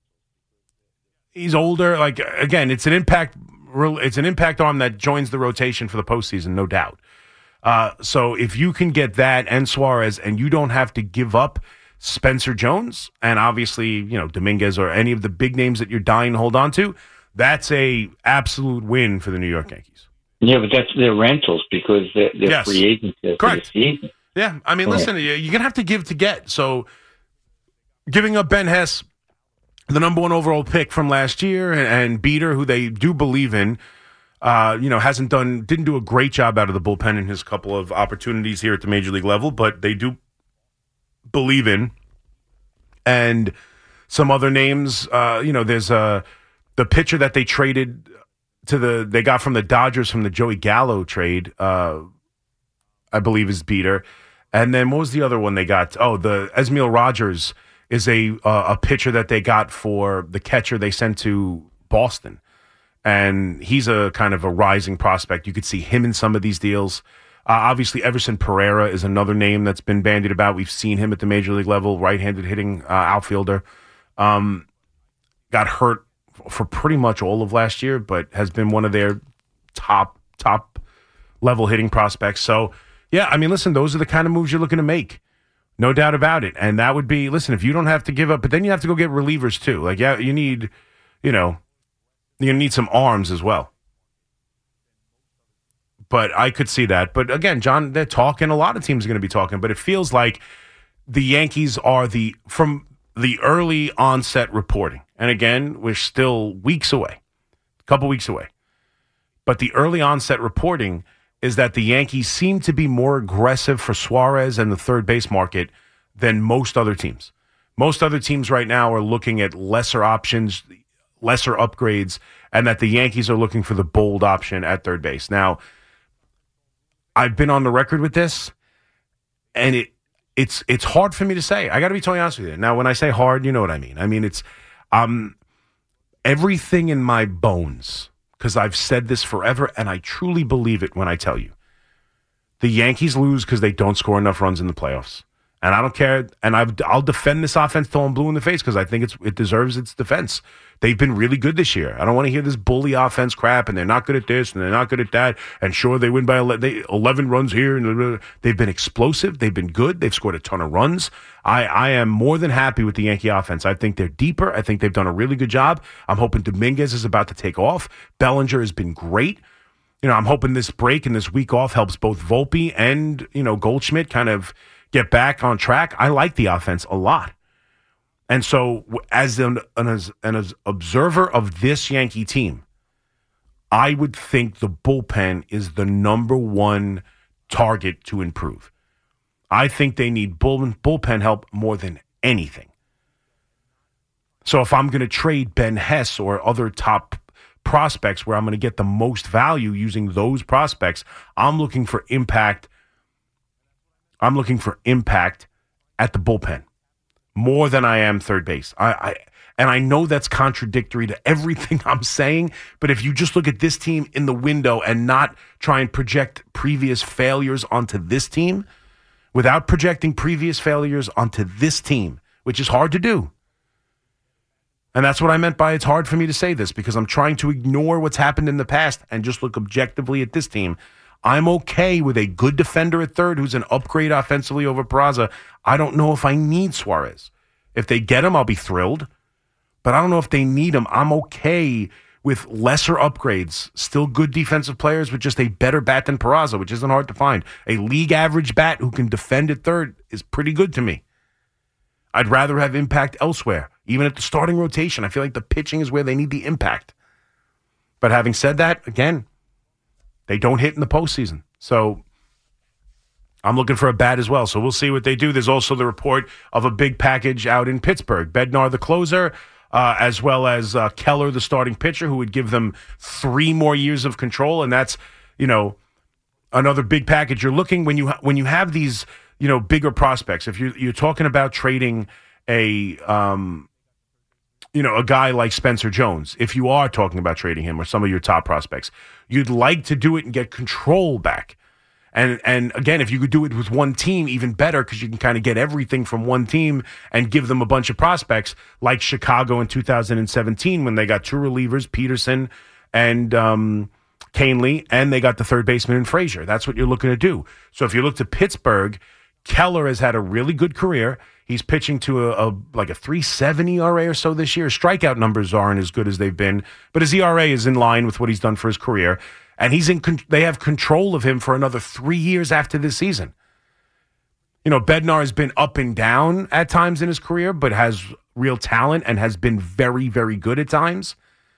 [SPEAKER 4] he's older. Like again, it's an impact. It's an impact arm that joins the rotation for the postseason, no doubt. Uh, so if you can get that and Suarez, and you don't have to give up Spencer Jones and obviously you know Dominguez or any of the big names that you're dying to hold on to, that's a absolute win for the New York Yankees.
[SPEAKER 9] Yeah, but that's their rentals because they're, they're
[SPEAKER 4] Yes.
[SPEAKER 9] free agents for
[SPEAKER 4] Correct.
[SPEAKER 9] the season.
[SPEAKER 4] Yeah, I mean,
[SPEAKER 9] Right.
[SPEAKER 4] listen, you- you're gonna have to give to get. So giving up Ben Hess, the number one overall pick from last year, and, and Beater, who they do believe in, uh, you know, hasn't done, didn't do a great job out of the bullpen in his couple of opportunities here at the major league level, but they do believe in. And some other names, uh, you know, there's uh, the pitcher that they traded to the, they got from the Dodgers from the Joey Gallo trade, uh, I believe is Beater. And then what was the other one they got? Oh, the Esmiel Rogers is a uh, a pitcher that they got for the catcher they sent to Boston. And he's a kind of a rising prospect. You could see him in some of these deals. Uh, obviously, Everson Pereira is another name that's been bandied about. We've seen him at the major league level, right-handed hitting uh, outfielder. Um, got hurt for pretty much all of last year, but has been one of their top, top level hitting prospects. So, yeah, I mean, listen, those are the kind of moves you're looking to make. No doubt about it. And that would be, listen, if you don't have to give up, but then you have to go get relievers too. Like, yeah, you need, you know, you need some arms as well. But I could see that. But again, John, they're talking. A lot of teams are going to be talking. But it feels like the Yankees are the, from the early onset reporting. And again, we're still weeks away, a couple weeks away. But the early onset reporting is that the Yankees seem to be more aggressive for Suarez and the third base market than most other teams. Most other teams right now are looking at lesser options, lesser upgrades, and that the Yankees are looking for the bold option at third base. Now, I've been on the record with this, and it it's it's hard for me to say. I got to be totally honest with you. Now, when I say hard, you know what I mean. I mean, it's um everything in my bones, because I've said this forever, and I truly believe it when I tell you. The Yankees lose because they don't score enough runs in the playoffs. And I don't care, and I've, I'll defend this offense till I'm blue in the face because I think it's, it deserves its defense. They've been really good this year. I don't want to hear this bully offense crap, and they're not good at this, and they're not good at that, and sure, they win by eleven runs here. And they've been explosive. They've been good. They've scored a ton of runs. I, I am more than happy with the Yankee offense. I think they're deeper. I think they've done a really good job. I'm hoping Dominguez is about to take off. Bellinger has been great. You know, I'm hoping this break and this week off helps both Volpe and, you know, Goldschmidt kind of get back on track. I like the offense a lot. And so as an, an, as an observer of this Yankee team, I would think the bullpen is the number one target to improve. I think they need bull, bullpen help more than anything. So if I'm going to trade Ben Hess or other top prospects where I'm going to get the most value using those prospects, I'm looking for impact I'm looking for impact at the bullpen more than I am third base. I, I and I know that's contradictory to everything I'm saying, but if you just look at this team in the window and not try and project previous failures onto this team, without projecting previous failures onto this team, which is hard to do. And that's what I meant by it's hard for me to say this, because I'm trying to ignore what's happened in the past and just look objectively at this team. I'm okay with a good defender at third who's an upgrade offensively over Peraza. I don't know if I need Suarez. If they get him, I'll be thrilled. But I don't know if they need him. I'm okay with lesser upgrades, still good defensive players with just a better bat than Peraza, which isn't hard to find. A league average bat who can defend at third is pretty good to me. I'd rather have impact elsewhere, even at the starting rotation. I feel like the pitching is where they need the impact. But having said that, again, they don't hit in the postseason. So I'm looking for a bat as well. So we'll see what they do. There's also the report of a big package out in Pittsburgh. Bednar, the closer, uh, as well as uh, Keller, the starting pitcher, who would give them three more years of control. And that's, you know, another big package. You're looking when you ha- when you have these, you know, bigger prospects. If you're, you're talking about trading a, um, you know, a guy like Spencer Jones, if you are talking about trading him or some of your top prospects, you'd like to do it and get control back. And and again, if you could do it with one team, even better, because you can kind of get everything from one team and give them a bunch of prospects, like Chicago in two thousand seventeen when they got two relievers, Peterson and um, Canely, and they got the third baseman in Frazier. That's what you're looking to do. So if you look to Pittsburgh, Keller has had a really good career. He's pitching to a, a like a three seventy E R A or so this year. His strikeout numbers aren't as good as they've been, but his E R A is in line with what he's done for his career. And he's in. Con- they have control of him for another three years after this season. You know, Bednar has been up and down at times in his career, but has real talent and has been very, very good at times.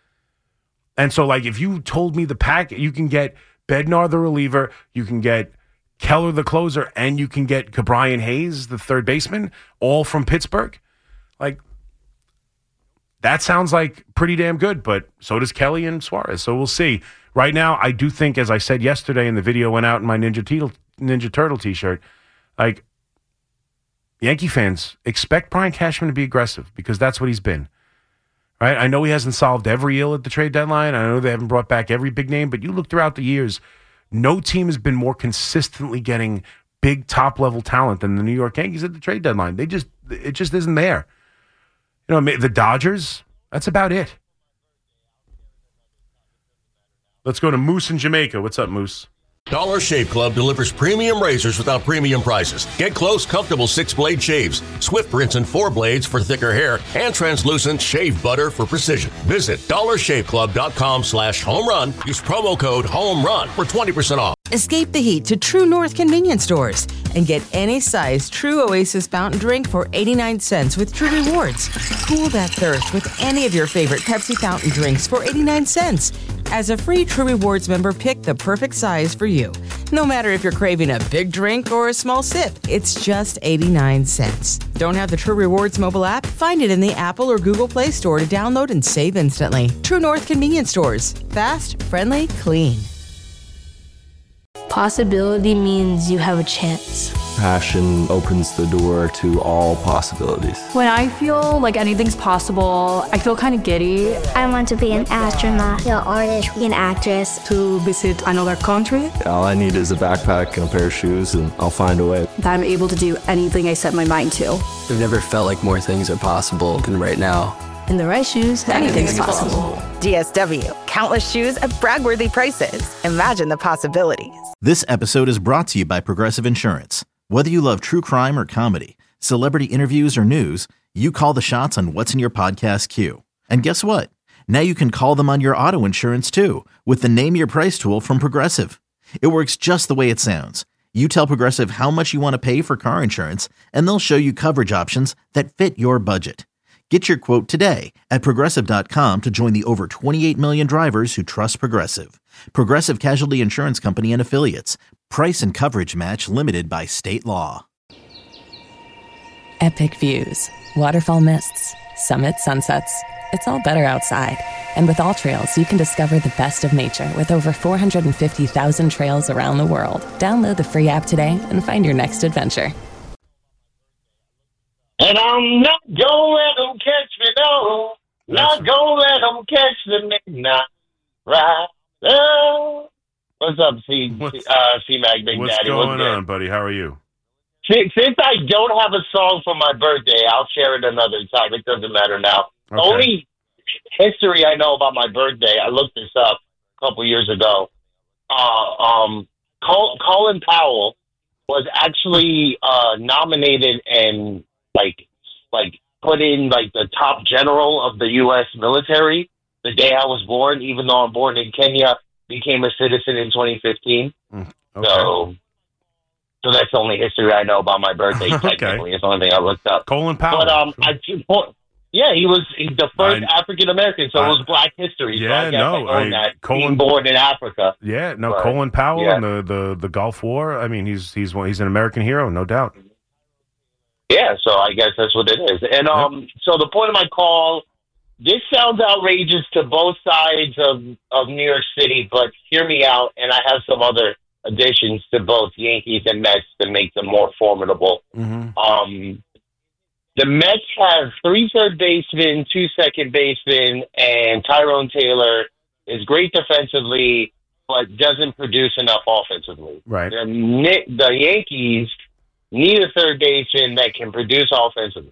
[SPEAKER 4] And so, like, if you told me the pack, you can get Bednar, the reliever, you can get Keller, the closer, and you can get Ke'Bryan Hayes, the third baseman, all from Pittsburgh. Like, that sounds like pretty damn good, but so does Kelly and Suarez. So we'll see. Right now, I do think, as I said yesterday, and the video went out in my Ninja, Teetle, Ninja Turtle t-shirt, like, Yankee fans, expect Brian Cashman to be aggressive, because that's what he's been. Right? I know he hasn't solved every ill at the trade deadline. I know they haven't brought back every big name, but you look throughout the years, no team has been more consistently getting big top-level talent than the New York Yankees at the trade deadline. They just, it just isn't there. You know, the Dodgers, that's about it. Let's go to Moose in Jamaica. What's up, Moose?
[SPEAKER 1] Dollar Shave Club delivers premium razors without premium prices. Get close, comfortable six-blade shaves, swift rinse and four blades for thicker hair, and translucent shave butter for precision. Visit dollar shave club dot com slash home run. Use promo code HOMERUN for twenty percent off.
[SPEAKER 2] Escape the heat to True North convenience stores and get any size True Oasis fountain drink for eighty-nine cents with True Rewards. Cool that thirst with any of your favorite Pepsi fountain drinks for eighty-nine cents. As a free True Rewards member, pick the perfect size for you. No matter if you're craving a big drink or a small sip, it's just eighty-nine cents. Don't have the True Rewards mobile app? Find it in the Apple or Google Play Store to download and save instantly. True North convenience stores. Fast, friendly, clean.
[SPEAKER 10] Possibility means you have a chance.
[SPEAKER 11] Passion opens the door to all possibilities.
[SPEAKER 12] When I feel like anything's possible, I feel kind of giddy.
[SPEAKER 13] I want to be an astronaut, an artist, an actress.
[SPEAKER 12] To visit another country.
[SPEAKER 11] All I need is a backpack and a pair of shoes, and I'll find a way.
[SPEAKER 12] That I'm able to do anything I set my mind to.
[SPEAKER 14] I've never felt like more things are possible than right now.
[SPEAKER 12] In the right shoes, anything's, anything's possible. possible.
[SPEAKER 15] D S W. Countless shoes at brag-worthy prices. Imagine the possibilities.
[SPEAKER 6] This episode is brought to you by Progressive Insurance. Whether you love true crime or comedy, celebrity interviews or news, you call the shots on what's in your podcast queue. And guess what? Now you can call them on your auto insurance too with the Name Your Price tool from Progressive. It works just the way it sounds. You tell Progressive how much you want to pay for car insurance, and they'll show you coverage options that fit your budget. Get your quote today at Progressive dot com to join the over twenty-eight million drivers who trust Progressive. Progressive Casualty Insurance Company and Affiliates. Price and coverage match limited by state law.
[SPEAKER 7] Epic views, waterfall mists, summit sunsets. It's all better outside. And with All Trails, you can discover the best of nature with over four hundred fifty thousand trails around the world. Download the free app today and find your next adventure.
[SPEAKER 16] And I'm not gonna let them catch me, no. Not gonna let them catch the midnight ride. Oh. What's up, C,
[SPEAKER 4] what's,
[SPEAKER 16] uh, C-Mag Big
[SPEAKER 4] what's
[SPEAKER 16] Daddy?
[SPEAKER 4] Going
[SPEAKER 16] what's
[SPEAKER 4] on, buddy? How are you?
[SPEAKER 16] since, since I don't have a song for my birthday, I'll share it another time. It doesn't matter now.
[SPEAKER 4] Okay.
[SPEAKER 16] The only history I know about my birthday, I looked this up a couple years ago. Uh, um, Col- Colin Powell was actually uh, nominated and like like put in like the top general of the U S military the day I was born, even though I'm born in Kenya, became a citizen in twenty fifteen.
[SPEAKER 4] Mm, okay.
[SPEAKER 16] So, so that's the only history I know about my birthday. Technically,
[SPEAKER 4] Okay.
[SPEAKER 16] it's the only thing I looked up.
[SPEAKER 4] Colin Powell.
[SPEAKER 16] But um, I yeah, he was he's the first
[SPEAKER 4] I-
[SPEAKER 16] African American, so
[SPEAKER 4] I-
[SPEAKER 16] it was Black History. So
[SPEAKER 4] Yeah,
[SPEAKER 16] I guess
[SPEAKER 4] no,
[SPEAKER 16] I own
[SPEAKER 4] I-
[SPEAKER 16] that.
[SPEAKER 4] Colin-
[SPEAKER 16] Being born in Africa.
[SPEAKER 4] Yeah, no,
[SPEAKER 16] But,
[SPEAKER 4] Colin Powell
[SPEAKER 16] yeah.
[SPEAKER 4] and the, the, the Gulf War. I mean, he's he's one, he's an American hero, no doubt.
[SPEAKER 16] Yeah, so I guess that's what it is. And um, so the point of my call, this sounds outrageous to both sides of, of New York City, but hear me out, and I have some other additions to both Yankees and Mets to make them more formidable.
[SPEAKER 4] Mm-hmm.
[SPEAKER 16] Um, the Mets have three third basemen, two second basemen, and Tyrone Taylor is great defensively, but doesn't produce enough offensively.
[SPEAKER 4] Right.
[SPEAKER 16] The, Ni- the Yankees need a third baseman that can produce offensively.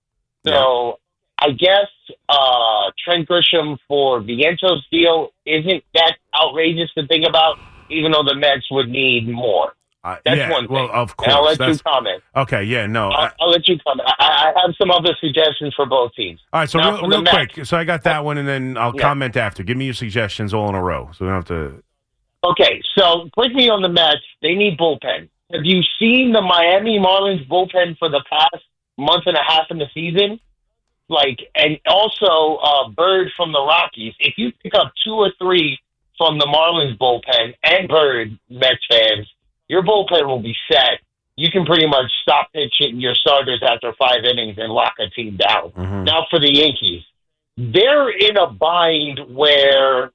[SPEAKER 16] So I guess uh, Trent Grisham for Vientos deal isn't that outrageous to think about, even though the Mets would need more.
[SPEAKER 4] Uh,
[SPEAKER 16] That's
[SPEAKER 4] yeah,
[SPEAKER 16] one thing.
[SPEAKER 4] well, of
[SPEAKER 16] And I'll
[SPEAKER 4] course,
[SPEAKER 16] let you
[SPEAKER 4] that's-
[SPEAKER 16] comment.
[SPEAKER 4] Okay, yeah, no. I-
[SPEAKER 16] I'll, I'll let you comment. I, I have some other suggestions for both teams.
[SPEAKER 4] all right, so
[SPEAKER 16] Now,
[SPEAKER 4] real,
[SPEAKER 16] for the
[SPEAKER 4] real
[SPEAKER 16] Mets-
[SPEAKER 4] quick. So I got that one, and then I'll
[SPEAKER 16] Yeah.
[SPEAKER 4] comment after. Give me your suggestions all in a row, so we don't have to.
[SPEAKER 16] Okay, so quickly on the Mets, they need bullpen. Have you seen the Miami Marlins bullpen for the past month and a half in the season? Like, and also uh, Bird from the Rockies. If you pick up two or three from the Marlins bullpen and Bird, Mets fans, your bullpen will be set. You can pretty much stop pitching your starters after five innings and lock a team down.
[SPEAKER 4] Mhm.
[SPEAKER 16] Now for the Yankees, they're in a bind where,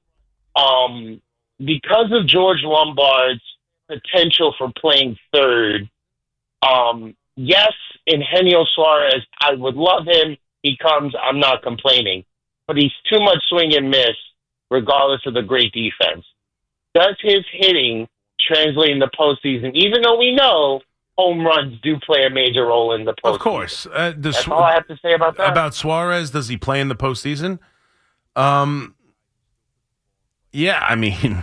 [SPEAKER 16] um, because of George Lombard's potential for playing third, um, yes, Eugenio Suarez, I would love him. He comes, I'm not complaining. But he's too much swing and miss, regardless of the great defense. Does his hitting translate in the postseason, even though we know home runs do play a major role in the postseason?
[SPEAKER 4] Of course. Uh, does
[SPEAKER 16] That's
[SPEAKER 4] Su-
[SPEAKER 16] all I have to say about that.
[SPEAKER 4] About Suarez, does he play in the postseason? Um, yeah, I mean,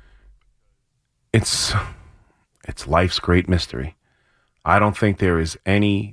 [SPEAKER 4] it's it's life's great mystery. I don't think there is any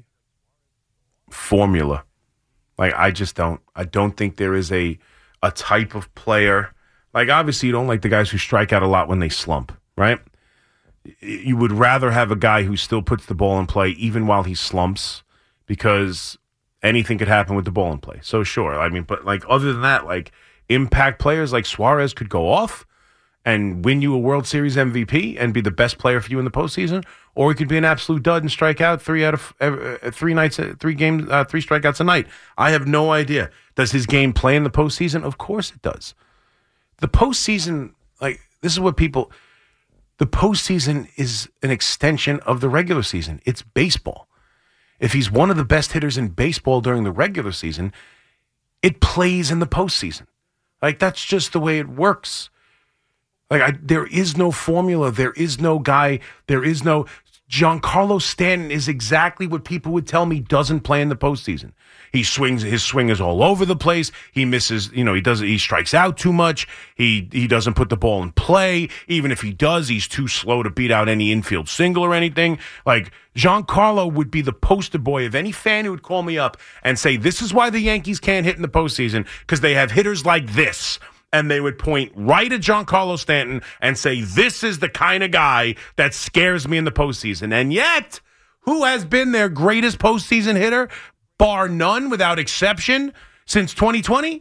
[SPEAKER 4] formula. Like, I just don't. I don't think there is a a type of player. Like, obviously, you don't like the guys who strike out a lot when they slump, right? You would rather have a guy who still puts the ball in play even while he slumps, because anything could happen with the ball in play. So, sure. I mean, but, like, other than that, like, impact players like Suarez could go off and win you a World Series M V P and be the best player for you in the postseason, or he could be an absolute dud and strike out three out of uh, three nights, uh, three games, uh, three strikeouts a night. I have no idea. Does his game play in the postseason? Of course it does. The postseason, like, this is what people. The postseason is an extension of the regular season. It's baseball. If he's one of the best hitters in baseball during the regular season, it plays in the postseason. Like, that's just the way it works. Like, I, there is no formula. There is no guy. There is no. Giancarlo Stanton is exactly what people would tell me doesn't play in the postseason. He swings. His swing is all over the place. He misses. You know, he does. He strikes out too much. He he doesn't put the ball in play. Even if he does, he's too slow to beat out any infield single or anything. Like, Giancarlo would be the poster boy of any fan who would call me up and say, "This is why the Yankees can't hit in the postseason, because they have hitters like this." And they would point right at Giancarlo Stanton and say, this is the kind of guy that scares me in the postseason. And yet, who has been their greatest postseason hitter, bar none, without exception, since twenty twenty?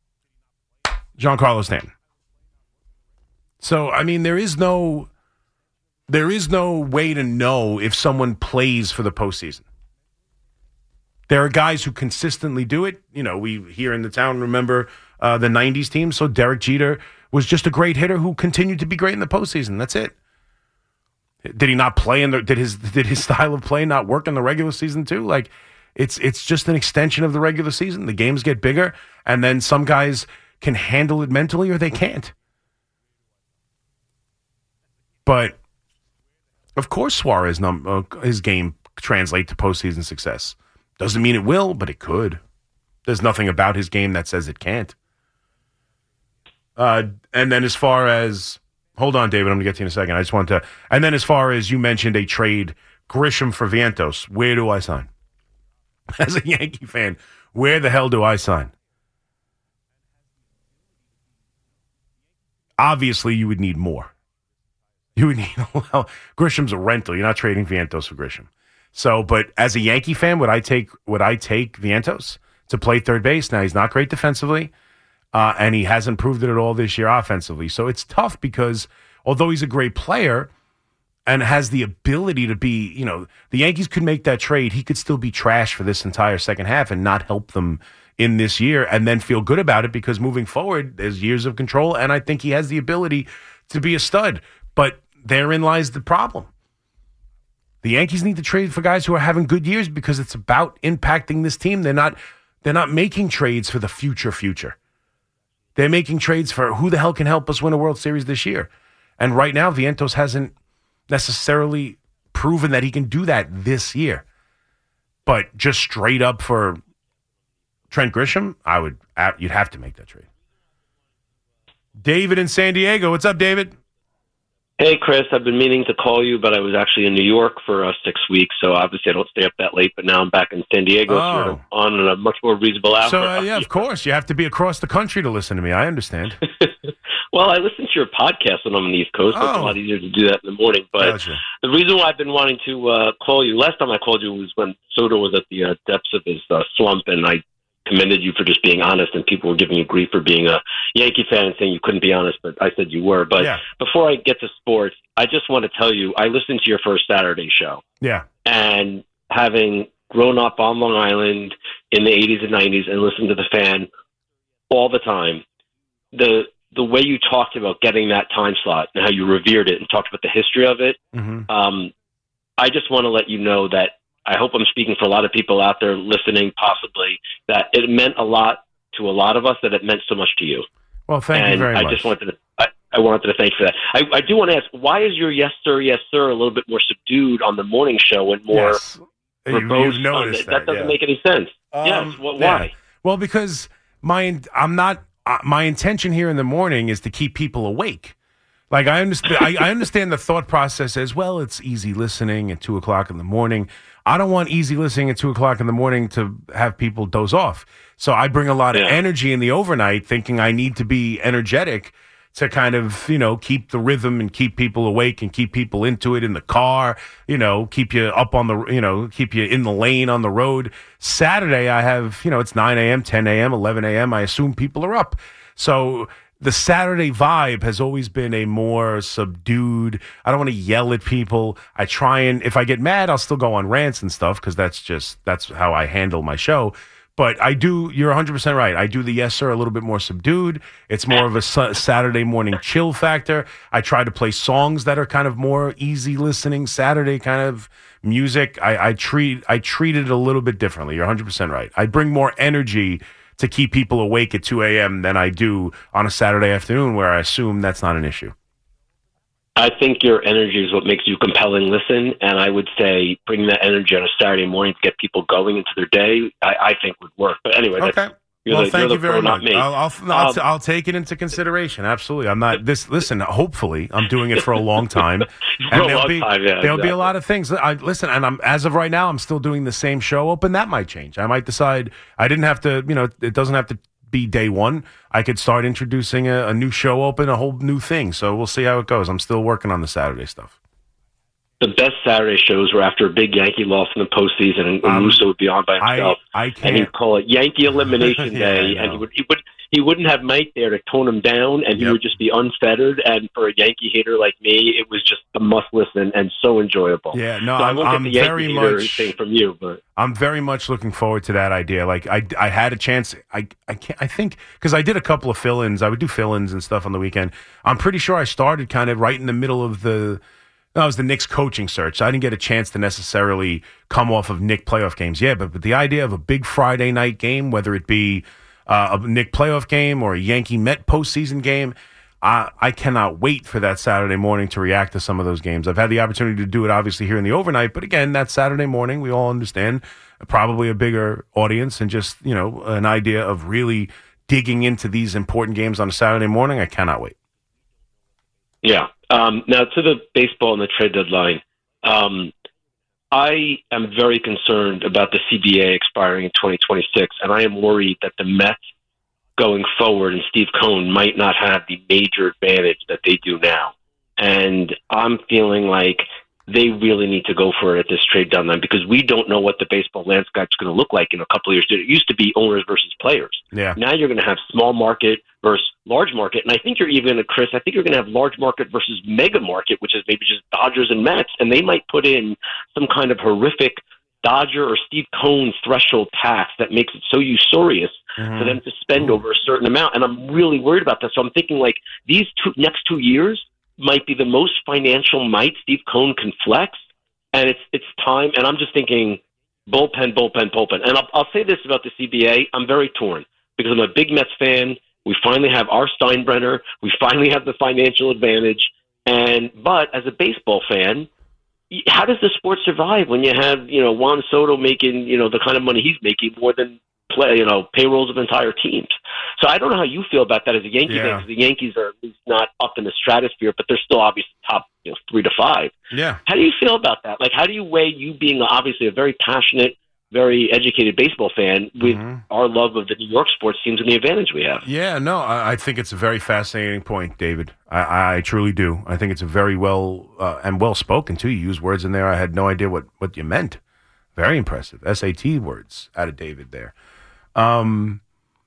[SPEAKER 4] Giancarlo Stanton. So, I mean, there is no, there is no way to know if someone plays for the postseason. There are guys who consistently do it. You know, we here in the town remember uh, the nineties team. So Derek Jeter was just a great hitter who continued to be great in the postseason. That's it. Did he not play in the? Did his did his style of play not work in the regular season too? Like, it's it's just an extension of the regular season. The games get bigger, and then some guys can handle it mentally or they can't. But of course, Suarez num- uh, his game translate to postseason success. Doesn't mean it will, but it could. There's nothing about his game that says it can't. Uh, and then as far as, hold on, David, I'm going to get to you in a second. I just want to, and then as far as you mentioned a trade, Grisham for Vientos, where do I sign? As a Yankee fan, where the hell do I sign? Obviously, you would need more. You would need, well, Grisham's a rental. You're not trading Vientos for Grisham. So, but as a Yankee fan, would I take would I take Vientos to play third base? Now, he's not great defensively, uh, and he hasn't proved it at all this year offensively. So it's tough because although he's a great player and has the ability to be, you know, the Yankees could make that trade. He could still be trash for this entire second half and not help them in this year and then feel good about it because moving forward, there's years of control, and I think he has the ability to be a stud. But therein lies the problem. The Yankees need to trade for guys who are having good years because it's about impacting this team. They're not they're not making trades for the future future. They're making trades for who the hell can help us win a World Series this year. And right now, Vientos hasn't necessarily proven that he can do that this year. But just straight up for Trent Grisham, I would you'd have to make that trade. David in San Diego. What's up, David?
[SPEAKER 17] Hey, Chris, I've been meaning to call you, but I was actually in New York for uh, six weeks, so obviously I don't stay up that late, but now I'm back in San Diego,
[SPEAKER 4] Oh.
[SPEAKER 17] so you're on a much more reasonable hour.
[SPEAKER 4] So, uh, yeah, of course. You have to be across the country to listen to me. I understand.
[SPEAKER 17] Well, I listen to your podcast when I'm on the East Coast, so it's a
[SPEAKER 4] Oh.
[SPEAKER 17] lot easier to do that in the morning. But
[SPEAKER 4] Gotcha.
[SPEAKER 17] the reason why I've been wanting to uh, call you, last time I called you was when Soto was at the uh, depths of his uh, slump, and I commended you for just being honest, and people were giving you grief for being a Yankee fan and saying you couldn't be honest, but I said you were. But
[SPEAKER 4] Yeah.
[SPEAKER 17] before I get to sports, I just want to tell you, I listened to your first Saturday show.
[SPEAKER 4] Yeah.
[SPEAKER 17] And having grown up on Long Island in the eighties and nineties and listened to the Fan all the time, the the way you talked about getting that time slot and how you revered it and talked about the history of it,
[SPEAKER 4] Mm-hmm.
[SPEAKER 17] um, I just want to let you know that I hope I'm speaking for a lot of people out there listening, possibly, that it meant a lot to a lot of us, that it meant so much to you.
[SPEAKER 4] Well, thank
[SPEAKER 17] and
[SPEAKER 4] you very
[SPEAKER 17] I
[SPEAKER 4] much.
[SPEAKER 17] just wanted to, I, I wanted to thank you for that. I, I do want to ask, why is your yes sir, yes sir a little bit more subdued on the morning show and more
[SPEAKER 4] Yes. You-
[SPEAKER 17] verbose
[SPEAKER 4] you've
[SPEAKER 17] on
[SPEAKER 4] noticed
[SPEAKER 17] it?
[SPEAKER 4] that,
[SPEAKER 17] doesn't
[SPEAKER 4] yeah.
[SPEAKER 17] make any sense.
[SPEAKER 4] Um,
[SPEAKER 17] yes, wh-
[SPEAKER 4] yeah.
[SPEAKER 17] why?
[SPEAKER 4] Well, because my I'm not uh, my intention here in the morning is to keep people awake. Like I understand, I, I understand the thought process as well. It's easy listening at two o'clock in the morning. I don't want easy listening at two o'clock in the morning to have people doze off. So I bring a lot of
[SPEAKER 17] Yeah.
[SPEAKER 4] energy in the overnight, thinking I need to be energetic to kind of, you know, keep the rhythm and keep people awake and keep people into it in the car, you know, keep you up on the, you know, keep you in the lane on the road. Saturday, I have, you know, it's nine a.m., ten a.m., eleven a.m. I assume people are up. So the Saturday vibe has always been a more subdued, I don't want to yell at people. I try and, if I get mad, I'll still go on rants and stuff because that's just, that's how I handle my show. But I do, you're one hundred percent right. I do the yes, sir, a little bit more subdued. It's more of a su- Saturday morning chill factor. I try to play songs that are kind of more easy listening, Saturday kind of music. I, I treat I treat it a little bit differently. You're one hundred percent right. I bring more energy to keep people awake at two a.m. than I do on a Saturday afternoon where I assume that's not an issue.
[SPEAKER 17] I think your energy is what makes you compelling listen, and I would say bringing that energy on a Saturday morning to get people going into their day, I, I think would work. But anyway,
[SPEAKER 4] Okay.
[SPEAKER 17] that's, you're
[SPEAKER 4] Well,
[SPEAKER 17] the,
[SPEAKER 4] thank
[SPEAKER 17] you're the
[SPEAKER 4] you very
[SPEAKER 17] pro,
[SPEAKER 4] much.
[SPEAKER 17] not me.
[SPEAKER 4] I'll, I'll, I'll,
[SPEAKER 17] Um,
[SPEAKER 4] I'll take it into consideration. Absolutely. I'm not this. Listen, hopefully, I'm doing it for a long time,
[SPEAKER 17] For a
[SPEAKER 4] and there'll
[SPEAKER 17] long
[SPEAKER 4] be
[SPEAKER 17] time, yeah,
[SPEAKER 4] there'll be
[SPEAKER 17] exactly.
[SPEAKER 4] a lot of things. I listen, and I'm as of right now, I'm still doing the same show open. That might change. I might decide I didn't have to. You know, it doesn't have to be day one. I could start introducing a, a new show open, a whole new thing. So we'll see how it goes. I'm still working on the Saturday stuff.
[SPEAKER 17] The best Saturday shows were after a big Yankee loss in the postseason, and, and
[SPEAKER 4] Um,
[SPEAKER 17] Russo would be on by himself,
[SPEAKER 4] I
[SPEAKER 17] and
[SPEAKER 4] can't.
[SPEAKER 17] he'd call it Yankee Elimination
[SPEAKER 4] Yeah,
[SPEAKER 17] Day,
[SPEAKER 4] I
[SPEAKER 17] and
[SPEAKER 4] know.
[SPEAKER 17] he would he would he wouldn't have Mike there to tone him down, and he
[SPEAKER 4] Yep.
[SPEAKER 17] would just be unfettered. And for a Yankee hater like me, it was just a must listen and so enjoyable.
[SPEAKER 4] Yeah, no,
[SPEAKER 17] so I
[SPEAKER 4] I'm,
[SPEAKER 17] won't
[SPEAKER 4] I'm
[SPEAKER 17] get the Yankee
[SPEAKER 4] very
[SPEAKER 17] hater
[SPEAKER 4] much.
[SPEAKER 17] thing from you, but
[SPEAKER 4] I'm very much looking forward to that idea. Like I, I had a chance. I, I can't. I think because I did a couple of fill-ins. I would do fill-ins and stuff on the weekend. I'm pretty sure I started kind of right in the middle of the. No, it was the Knicks coaching search. So I didn't get a chance to necessarily come off of Knick playoff games. Yeah, but, but the idea of a big Friday night game, whether it be uh, a Knick playoff game or a Yankee Met postseason game, I, I cannot wait for that Saturday morning to react to some of those games. I've had the opportunity to do it, obviously, here in the overnight. But again, that Saturday morning, we all understand, probably a bigger audience and just, you know, an idea of really digging into these important games on a Saturday morning. I cannot wait.
[SPEAKER 17] Yeah. Um, now, to the baseball and the trade deadline, um, I am very concerned about the C B A expiring in twenty twenty-six, and I am worried that the Mets going forward and Steve Cohen might not have the major advantage that they do now. And I'm feeling like they really need to go for it at this trade deadline because we don't know what the baseball landscape is going to look like in a couple of years. It used to be owners versus players.
[SPEAKER 4] Yeah.
[SPEAKER 17] Now you're going to have small market versus large market. And I think you're even, Chris, I think you're going to have large market versus mega market, which is maybe just Dodgers and Mets. And they might put in some kind of horrific Dodger or Steve Cohen threshold tax that makes it so usurious mm-hmm. for them to spend over a certain amount. And I'm really worried about that. So I'm thinking like these two next two years might be the most financial might Steve Cohen can flex. And it's it's time. And I'm just thinking bullpen, bullpen, bullpen. And I'll, I'll say this about the C B A. I'm very torn because I'm a big Mets fan. We finally have our Steinbrenner. We finally have the financial advantage. And but as a baseball fan, how does the sport survive when you have, you know, Juan Soto making, you know, the kind of money he's making more than play, you know, payrolls of entire teams? So I don't know how you feel about that as a Yankee
[SPEAKER 4] Yeah.
[SPEAKER 17] fan, because the Yankees are at least not up in the stratosphere, but they're still obviously top, you know, three to five.
[SPEAKER 4] Yeah.
[SPEAKER 17] How do you feel about that? Like, how do you weigh you being obviously a very passionate, very educated baseball fan with
[SPEAKER 4] Mm-hmm.
[SPEAKER 17] our love of the New York sports teams and the advantage we have?
[SPEAKER 4] Yeah, no, I, I think it's a very fascinating point, David. I, I truly do. I think it's a very well uh, and well spoken too. You use words in there I had no idea what, what you meant. Very impressive. S A T words out of David there. Um,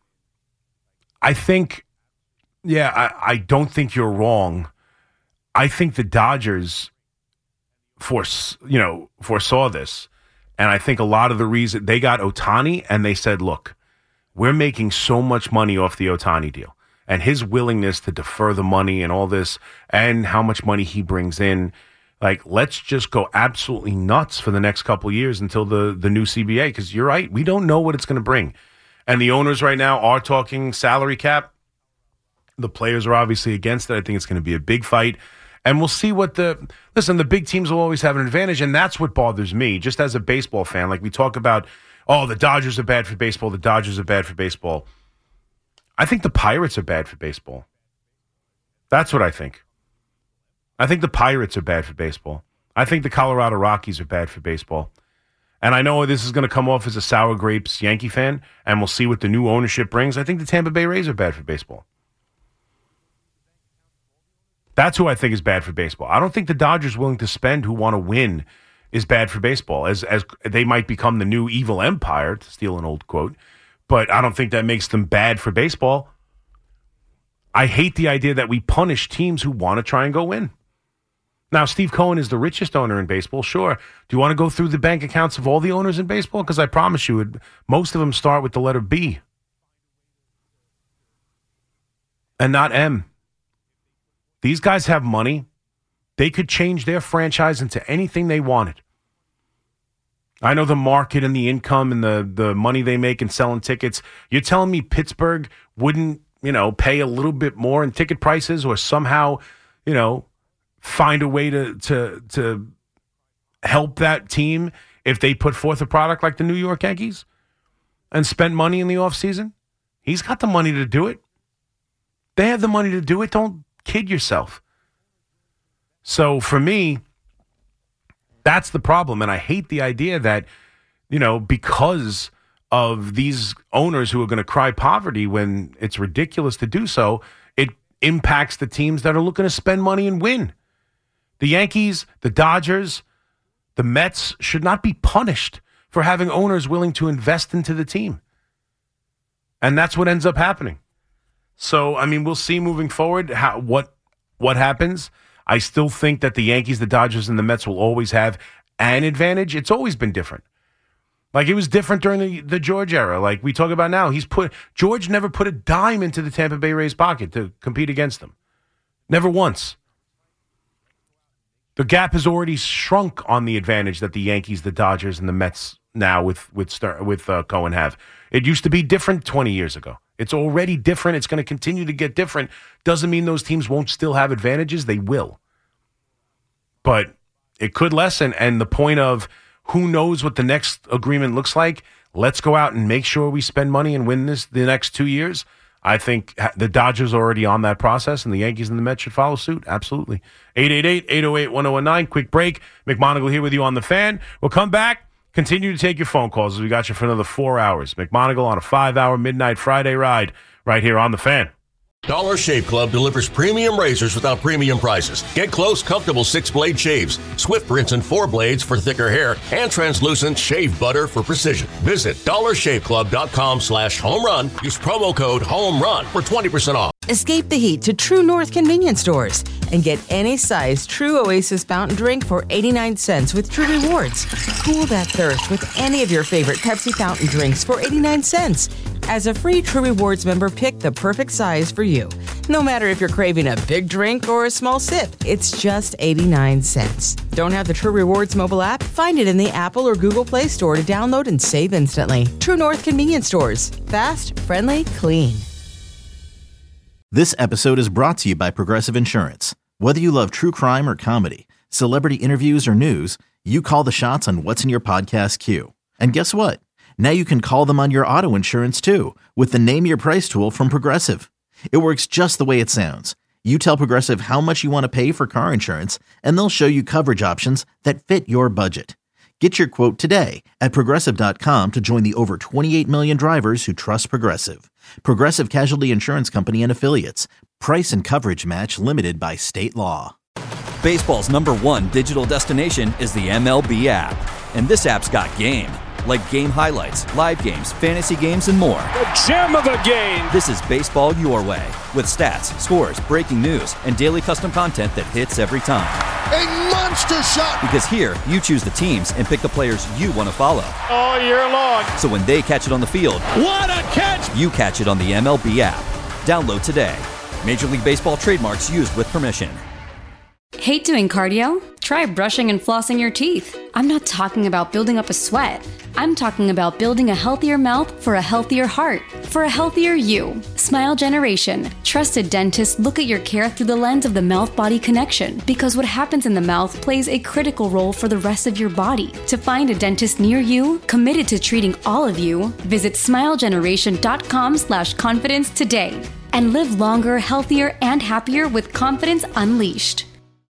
[SPEAKER 4] I think, yeah, I, I don't think you're wrong. I think the Dodgers force, you know, foresaw this. And I think a lot of the reason they got Ohtani and they said, look, we're making so much money off the Ohtani deal and his willingness to defer the money and all this and how much money he brings in. Like, let's just go absolutely nuts for the next couple of years until the, the new C B A. Because you're right, we don't know what it's going to bring. And the owners right now are talking salary cap. The players are obviously against it. I think it's going to be a big fight. And we'll see what the – listen, the big teams will always have an advantage, and that's what bothers me, just as a baseball fan. Like we talk about, oh, the Dodgers are bad for baseball, the Dodgers are bad for baseball. I think the Pirates are bad for baseball. That's what I think. I think the Pirates are bad for baseball. I think the Colorado Rockies are bad for baseball. And I know this is going to come off as a sour grapes Yankee fan, and we'll see what the new ownership brings. I think the Tampa Bay Rays are bad for baseball. That's who I think is bad for baseball. I don't think the Dodgers willing to spend who want to win is bad for baseball, as as they might become the new evil empire, to steal an old quote. But I don't think that makes them bad for baseball. I hate the idea that we punish teams who want to try and go win. Now, Steve Cohen is the richest owner in baseball, sure. Do you want to go through the bank accounts of all the owners in baseball? Because I promise you, most of them start with the letter B and not M. These guys have money. They could change their franchise into anything they wanted. I know the market and the income and the, the money they make in selling tickets. You're telling me Pittsburgh wouldn't, you know, pay a little bit more in ticket prices or somehow, you know, find a way to to to help that team if they put forth a product like the New York Yankees and spent money in the offseason? He's got the money to do it. They have the money to do it. Don't kid yourself. So for me, that's the problem. And I hate the idea that, you know, because of these owners who are going to cry poverty when it's ridiculous to do so, it impacts the teams that are looking to spend money and win. The Yankees, the Dodgers, the Mets should not be punished for having owners willing to invest into the team. And that's what ends up happening. So, I mean, we'll see moving forward how, what what happens. I still think that the Yankees, the Dodgers, and the Mets will always have an advantage. It's always been different. Like, it was different during the, the George era. Like we talk about now, he's put George never put a dime into the Tampa Bay Rays pocket to compete against them. Never once. The gap has already shrunk on the advantage that the Yankees, the Dodgers, and the Mets now with with Star, with uh, Cohen have. It used to be different twenty years ago. It's already different. It's going to continue to get different. Doesn't mean those teams won't still have advantages. They will. But it could lessen. And the point of who knows what the next agreement looks like, let's go out and make sure we spend money and win this the next two years. I think the Dodgers are already on that process, and the Yankees and the Mets should follow suit. Absolutely. eight eight eight, eight oh eight, one oh one nine. Quick break. McMonagle here with you on The Fan. We'll come back. Continue to take your phone calls as we got you for another four hours. McMonagle on a five-hour midnight Friday ride right here on The Fan.
[SPEAKER 1] Dollar Shave Club delivers premium razors without premium prices. Get close, comfortable six-blade shaves, swift rinse and four blades for thicker hair, and translucent shave butter for precision. Visit dollarshaveclub.com slash home run. Use promo code HOMERUN for twenty percent off.
[SPEAKER 2] Escape the heat to True North convenience stores and get any size True Oasis fountain drink for eighty-nine cents with True Rewards. Cool that thirst with any of your favorite Pepsi fountain drinks for eighty-nine cents. As a free True Rewards member, pick the perfect size for you. No matter if you're craving a big drink or a small sip, it's just eighty-nine cents. Don't have the True Rewards mobile app? Find it in the Apple or Google Play Store to download and save instantly. True North convenience stores. Fast, friendly, clean.
[SPEAKER 6] This episode is brought to you by Progressive Insurance. Whether you love true crime or comedy, celebrity interviews or news, you call the shots on what's in your podcast queue. And guess what? Now you can call them on your auto insurance too with the Name Your Price tool from Progressive. It works just the way it sounds. You tell Progressive how much you want to pay for car insurance, and they'll show you coverage options that fit your budget. Get your quote today at Progressive dot com to join the over twenty-eight million drivers who trust Progressive. Progressive Casualty Insurance Company and Affiliates. Price and coverage match limited by state law.
[SPEAKER 18] Baseball's number one digital destination is the M L B app. And this app's got game. Like game highlights, live games, fantasy games, and more.
[SPEAKER 19] The gem of the game!
[SPEAKER 18] This is baseball your way. With stats, scores, breaking news, and daily custom content that hits every time.
[SPEAKER 19] A monster shot!
[SPEAKER 18] Because here, you choose the teams and pick the players you want to follow.
[SPEAKER 19] All year long.
[SPEAKER 18] So when they catch it on the field,
[SPEAKER 19] what a catch!
[SPEAKER 18] You catch it on the M L B app. Download today. Major League Baseball trademarks used with permission.
[SPEAKER 20] Hate doing cardio? Try brushing and flossing your teeth. I'm not talking about building up a sweat. I'm talking about building a healthier mouth for a healthier heart, for a healthier you. Smile Generation. Trusted dentists look at your care through the lens of the mouth-body connection, because what happens in the mouth plays a critical role for the rest of your body. To find a dentist near you, committed to treating all of you, visit smilegeneration.com slash confidence today and live longer, healthier, and happier with confidence unleashed.